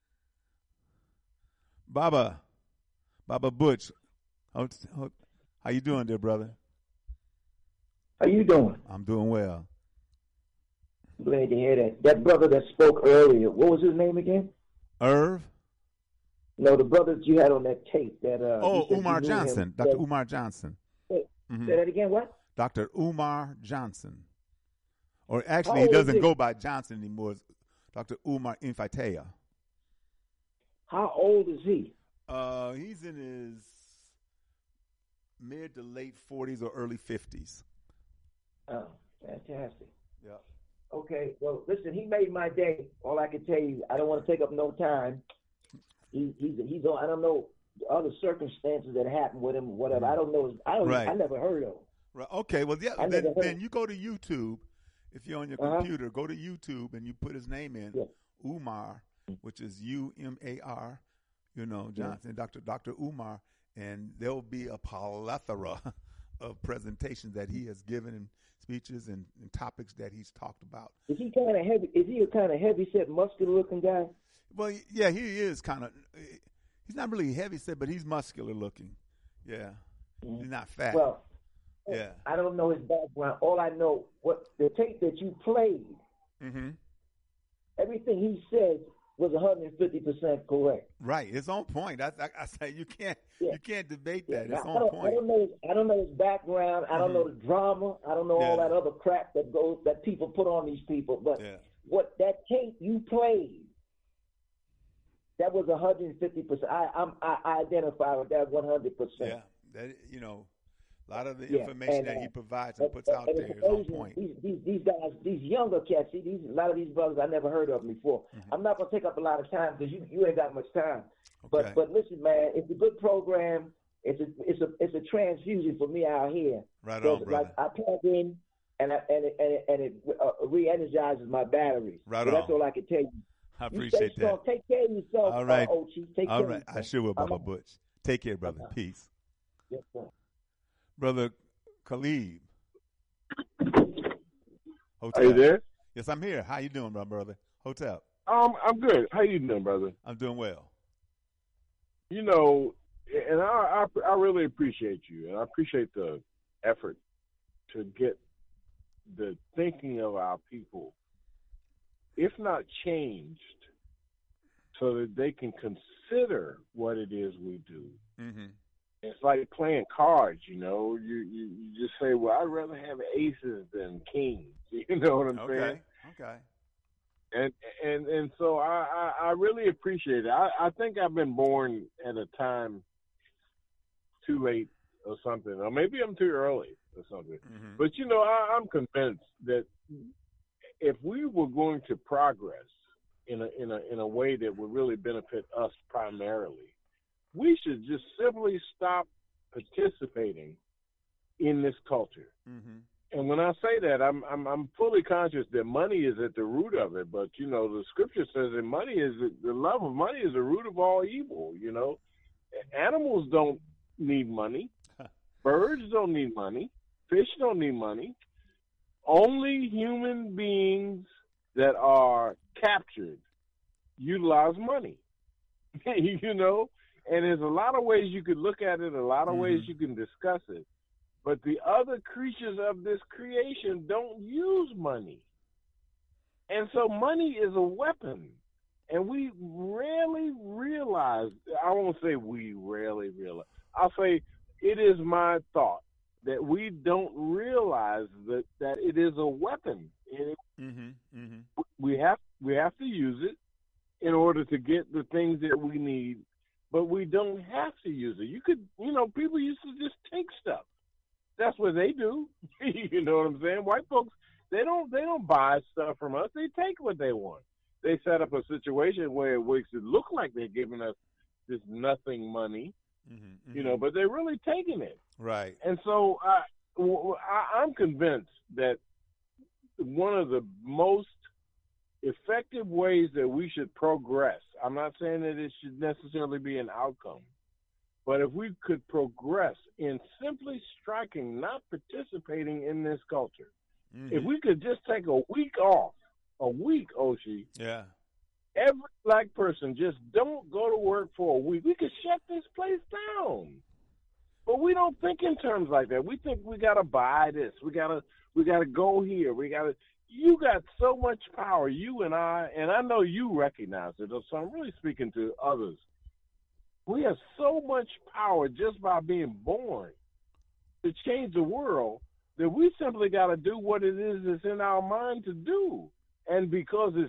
Baba Butch. How you doing, dear brother? How you doing? I'm doing well. Glad to hear that. That brother that spoke earlier, what was his name again? Irv? No, the brother that you had on that tape. Umar Johnson. Dr. Umar Johnson. Say that again, what? Dr. Umar Johnson. Or actually, he doesn't go by Johnson anymore. It's Dr. Umar Infatea. How old is he? He's in his mid to late 40s or early 50s. Oh, fantastic. Yeah. Okay, well, listen, he made my day. All I can tell you, I don't want to take up no time. He's on, I don't know other circumstances that happened with him, whatever. I don't know. I never heard of him. Right. Okay, well, yeah, then you go to YouTube. If you're on your computer, go to YouTube and you put his name in, Umar, which is U-M-A-R, Johnson, Dr. Umar, and there will be a plethora of presentations that he has given and speeches and topics that he's talked about. Is he kind of heavy? Is he a kind of heavy-set, muscular-looking guy? Well, yeah, he is kind of. He's not really heavy-set, but he's muscular-looking. Yeah, he's not fat. Well. Yeah, I don't know his background. All I know, what the tape that you played, everything he said was 150% correct. Right, it's on point. I say you can't debate that. It's on point. I don't know his background. I don't know the drama. I don't know all that other crap that people put on these people. But what that tape you played, that was 150%. I identify with that 100%. Yeah, that a lot of the information that he provides and puts out there is on point. These guys, these younger cats, a lot of these brothers I never heard of before. I'm not going to take up a lot of time because you ain't got much time. Okay. But listen, man, it's a good program. It's a transfusion for me out here. Right on, brother. Like I plug in and it re-energizes my batteries. Right so on. That's all I can tell you. I appreciate that. Take care of yourself. All right. Ochi. Take care all right. Of yourself. I sure will, Baba Butch. Take care, brother. Peace. Yes, sir. Brother Khalid. Are you there? Yes, I'm here. How you doing, my brother? Hotel. I'm good. How you doing, brother? I'm doing well. And I really appreciate you, and I appreciate the effort to get the thinking of our people, if not changed, so that they can consider what it is we do It's like playing cards, you know. You just say, well, I'd rather have aces than kings. You know what I'm saying? Okay. And so I really appreciate it. I think I've been born at a time too late or something, or maybe I'm too early or something. Mm-hmm. But you know, I'm convinced that if we were going to progress in a way that would really benefit us primarily, we should just simply stop participating in this culture. Mm-hmm. And when I say that, I'm fully conscious that money is at the root of it. But you know, the scripture says that money is the love of money is the root of all evil. You know, animals don't need money, birds don't need money, fish don't need money. Only human beings that are captured utilize money. You know, and there's a lot of ways you could look at it, a lot of ways you can discuss it. But the other creatures of this creation don't use money. And so money is a weapon. And we rarely realize, I won't say we rarely realize, I'll say it is my thought that we don't realize that it is a weapon. We have to use it in order to get the things that we need, but we don't have to use it. You could, you know, people used to just take stuff. That's what they do. You know what I'm saying? White folks, they don't buy stuff from us. They take what they want. They set up a situation where it makes it look like they're giving us this nothing money, you know, but they're really taking it. Right. And so I'm convinced that one of the most effective ways that we should progress, I'm not saying that it should necessarily be an outcome, but if we could progress in simply striking, not participating in this culture, if we could just take a week off, Oshie, every black person just don't go to work for a week, we could shut this place down. But we don't think in terms like that. We think we gotta buy this, we gotta go here, you got so much power, you and I know you recognize it, so I'm really speaking to others. We have so much power just by being born to change the world that we simply got to do what it is that's in our mind to do. And because it's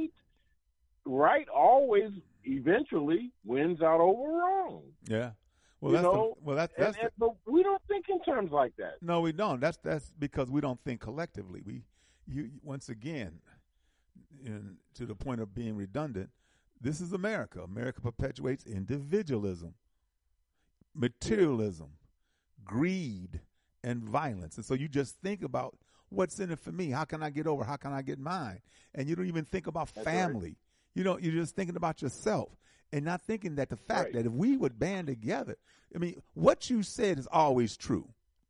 right always eventually wins out over wrong. Yeah. Well, but we don't think in terms like that. No, we don't. That's because we don't think collectively. Once again, to the point of being redundant, this is America. America perpetuates individualism, materialism, greed, and violence. And so you just think about what's in it for me. How can I get over? How can I get mine? And you don't even think about family. Right. You know, you're just thinking about yourself and not thinking that the fact that if we would band together, I mean, what you said is always true.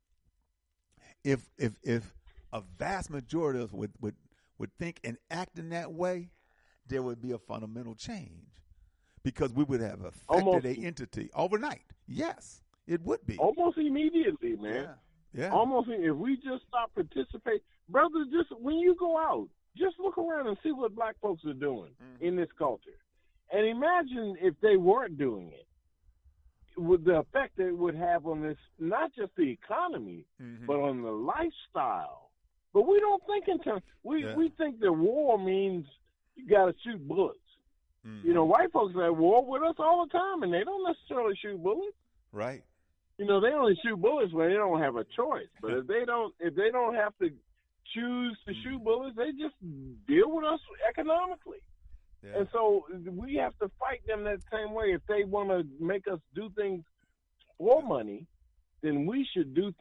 If a vast majority of us would think and act in that way, there would be a fundamental change because we would have affected an entity overnight. Yes, it would be. Almost immediately, man. Yeah. Almost, if we just stop participating. Brother, just when you go out, just look around and see what black folks are doing in this culture. And imagine if they weren't doing it, with the effect that it would have on this, not just the economy, but on the lifestyle. But we don't think in terms, we think that war means you got to shoot bullets. You know, white folks are at war with us all the time, and they don't necessarily shoot bullets. Right. You know, they only shoot bullets when they don't have a choice. But if they don't have to choose to shoot bullets, they just deal with us economically. Yeah. And so we have to fight them that same way. If they want to make us do things for money, then we should do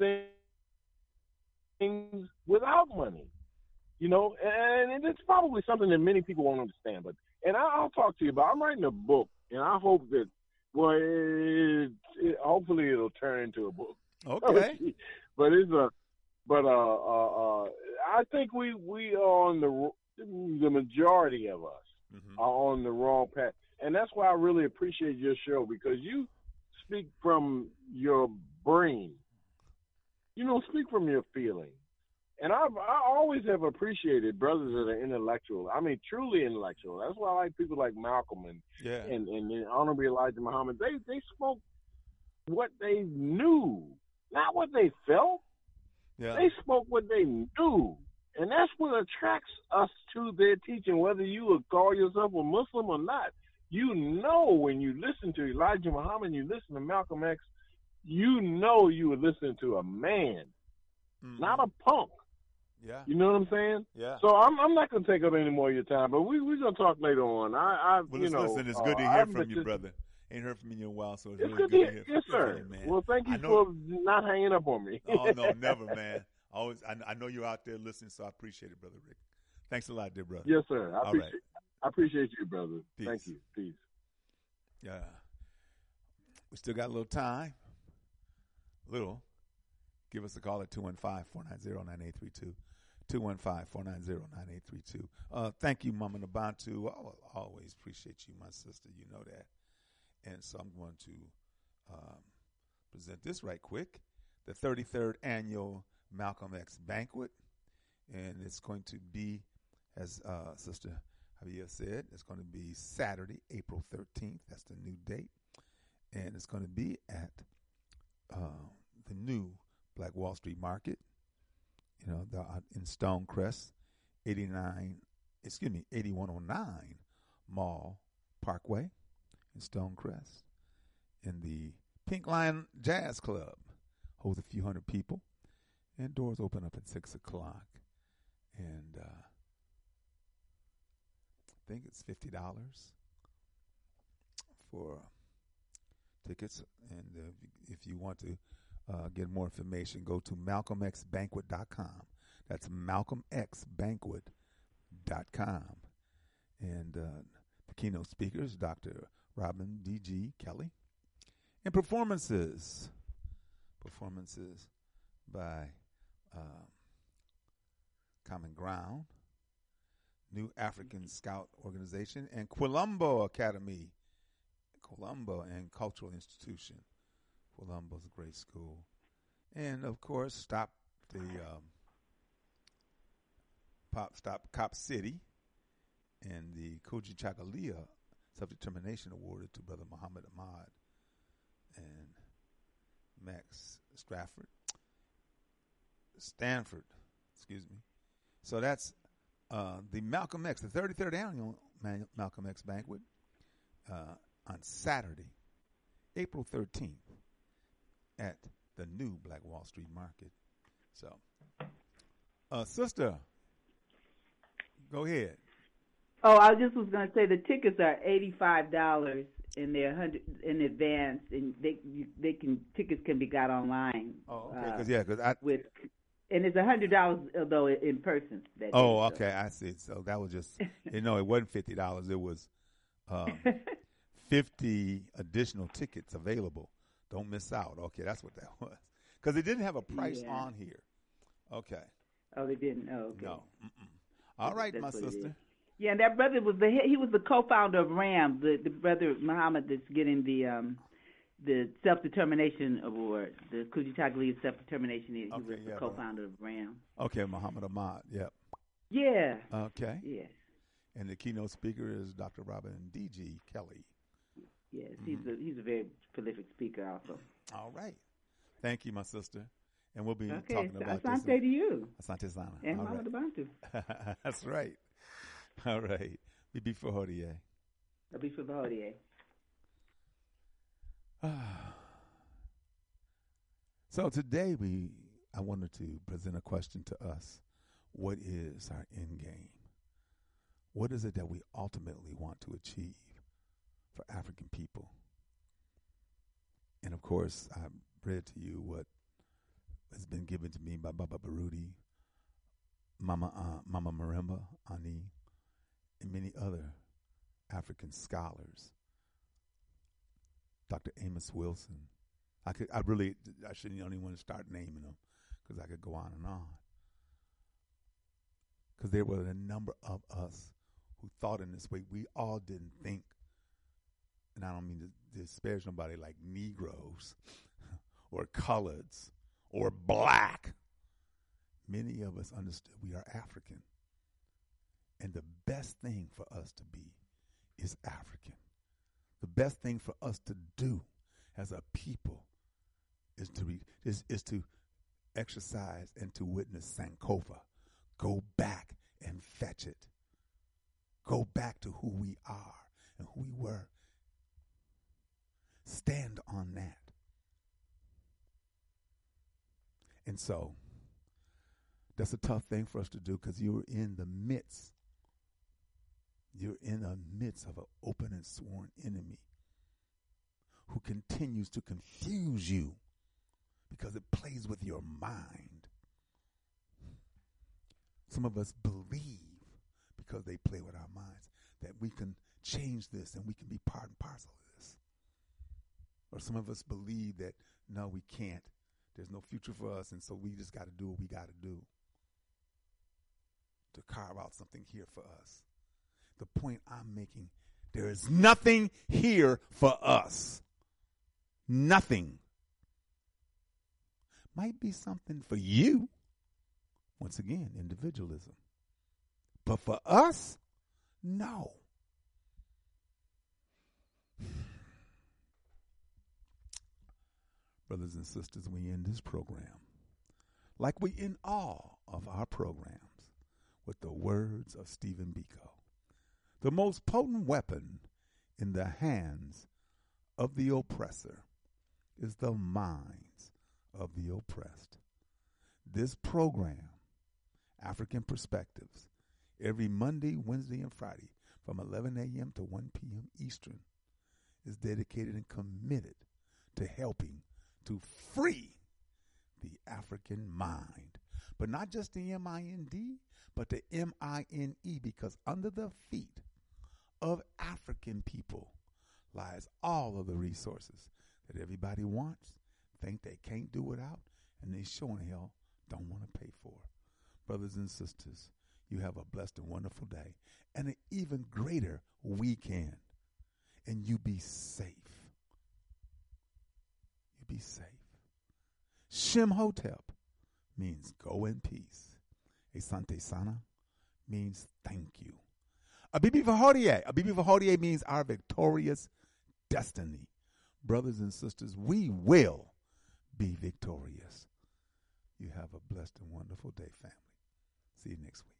things without money. You know, and it's probably something that many people won't understand. But I'll talk to you about. I'm writing a book, and I hope that hopefully it'll turn into a book. Okay. But I think we are on the majority of us are on the wrong path, and that's why I really appreciate your show, because you speak from your brain. You don't speak from your feelings. And I always have appreciated brothers that are intellectual. I mean, truly intellectual. That's why I like people like Malcolm and the Honorable Elijah Muhammad. They spoke what they knew, not what they felt. Yeah. They spoke what they knew. And that's what attracts us to their teaching, whether you would call yourself a Muslim or not. You know, when you listen to Elijah Muhammad, you listen to Malcolm X, you know you were listening to a man, not a punk. Yeah. You know what I'm saying? Yeah. So I'm not going to take up any more of your time, but we're going to talk later on. Well, listen, it's good to hear from you, brother. Ain't heard from you in a while, so it's really good to hear yes, sir. from you, man. Well, thank you for not hanging up on me. Oh, no, never, man. Always, I know you're out there listening, so I appreciate it, Brother Rick. Thanks a lot, dear brother. Yes, sir. All right. I appreciate you, brother. Peace. Thank you. Peace. Yeah. We still got a little time. Give us a call at 215-490-9832. 215-490-9832. Thank you, Mama Nabantu. I will always appreciate you, my sister. You know that. And so I'm going to present this right quick. The 33rd Annual Malcolm X Banquet. And it's going to be, as Sister Javier said, it's going to be Saturday, April 13th. That's the new date. And it's going to be at the new Black Wall Street Market, in Stonecrest, 8109 Mall Parkway in Stonecrest. In the Pink Lion Jazz Club, holds a few hundred people, and doors open up at 6 o'clock. And I think it's $50 for tickets. And if you want to get more information, go to malcolmxbanquet.com. That's malcolmxbanquet.com. And the keynote speakers, Dr. Robin D.G. Kelly. And performances by Common Ground, New African Scout Organization, and Quilombo Academy, Quilombo and Cultural Institution. Quilombo's a great school. And, of course, stop Cop City, and the Kuji Chagalia Self-Determination awarded to Brother Muhammad Ahmad and Max Stanford. So that's the Malcolm X, the 33rd Annual Malcolm X Banquet on Saturday, April 13th at the new Black Wall Street Market. So, sister, go ahead. Oh, I just was going to say the tickets are $85 and they're $100 in advance, and tickets can be got online. Oh, okay. And it's $100 though in person. Okay, I see. So that was just it wasn't $50. It was 50 additional tickets available. Don't miss out. Okay, that's what that was. Because it didn't have a price on here. Okay. Oh, they didn't. Oh, okay. No. All right, my sister. Yeah, and that brother was the co-founder of RAM, the brother Muhammad that's getting the Self-Determination Award, the Kuji Chagalia Self-Determination. He was the co-founder of RAM. Okay, Muhammad Ahmad. Yep. Yeah. Okay. Yes. And the keynote speaker is Dr. Robin D.G. Kelly. Yes, he's a very prolific speaker also. All right. Thank you, my sister. And we'll be talking about Asante this. to you. Asante Sana. And Mama Bantu. That's right. All right. Bibi Fahodie. Bibi Fahodie. So today I wanted to present a question to us. What is our end game? What is it that we ultimately want to achieve for African people? And of course, I read to you what has been given to me by Baba Baruti, Mama Marimba Ani, and many other African scholars. Dr. Amos Wilson. I shouldn't only want to start naming them because I could go on and on. Because there were a number of us who thought in this way. We all didn't think, and I don't mean to disparage nobody, like Negroes or coloreds or black. Many of us understood we are African. And the best thing for us to be is African. The best thing for us to do as a people is to exercise and to witness Sankofa. Go back and fetch it. Go back to who we are and who we were. Stand on that. And so that's a tough thing for us to do because you're in the midst of an open and sworn enemy who continues to confuse you because it plays with your mind. Some of us believe, because they play with our minds, that we can change this and we can be part and parcel of this. Or some of us believe that, no, we can't. There's no future for us, and so we just got to do what we got to do to carve out something here for us. The point I'm making, there is nothing here for us. Nothing. Might be something for you. Once again, individualism. But for us, no. Brothers and sisters, we end this program, like we end all of our programs, with the words of Stephen Biko. The most potent weapon in the hands of the oppressor is the minds of the oppressed. This program, African Perspectives, every Monday, Wednesday, and Friday from 11 a.m. to 1 p.m. Eastern, is dedicated and committed to helping to free the African mind. But not just the M-I-N-D, but the M-I-N-E, because under the feet of African people lies all of the resources that everybody wants, think they can't do without, and they sure in hell don't want to pay for. Brothers and sisters, you have a blessed and wonderful day and an even greater weekend. And you be safe. You be safe. Shem Hotep means go in peace. Asante Sana means thank you. Abibi Vahodie. Abibi Vahodie means our victorious destiny. Brothers and sisters, we will be victorious. You have a blessed and wonderful day, family. See you next week.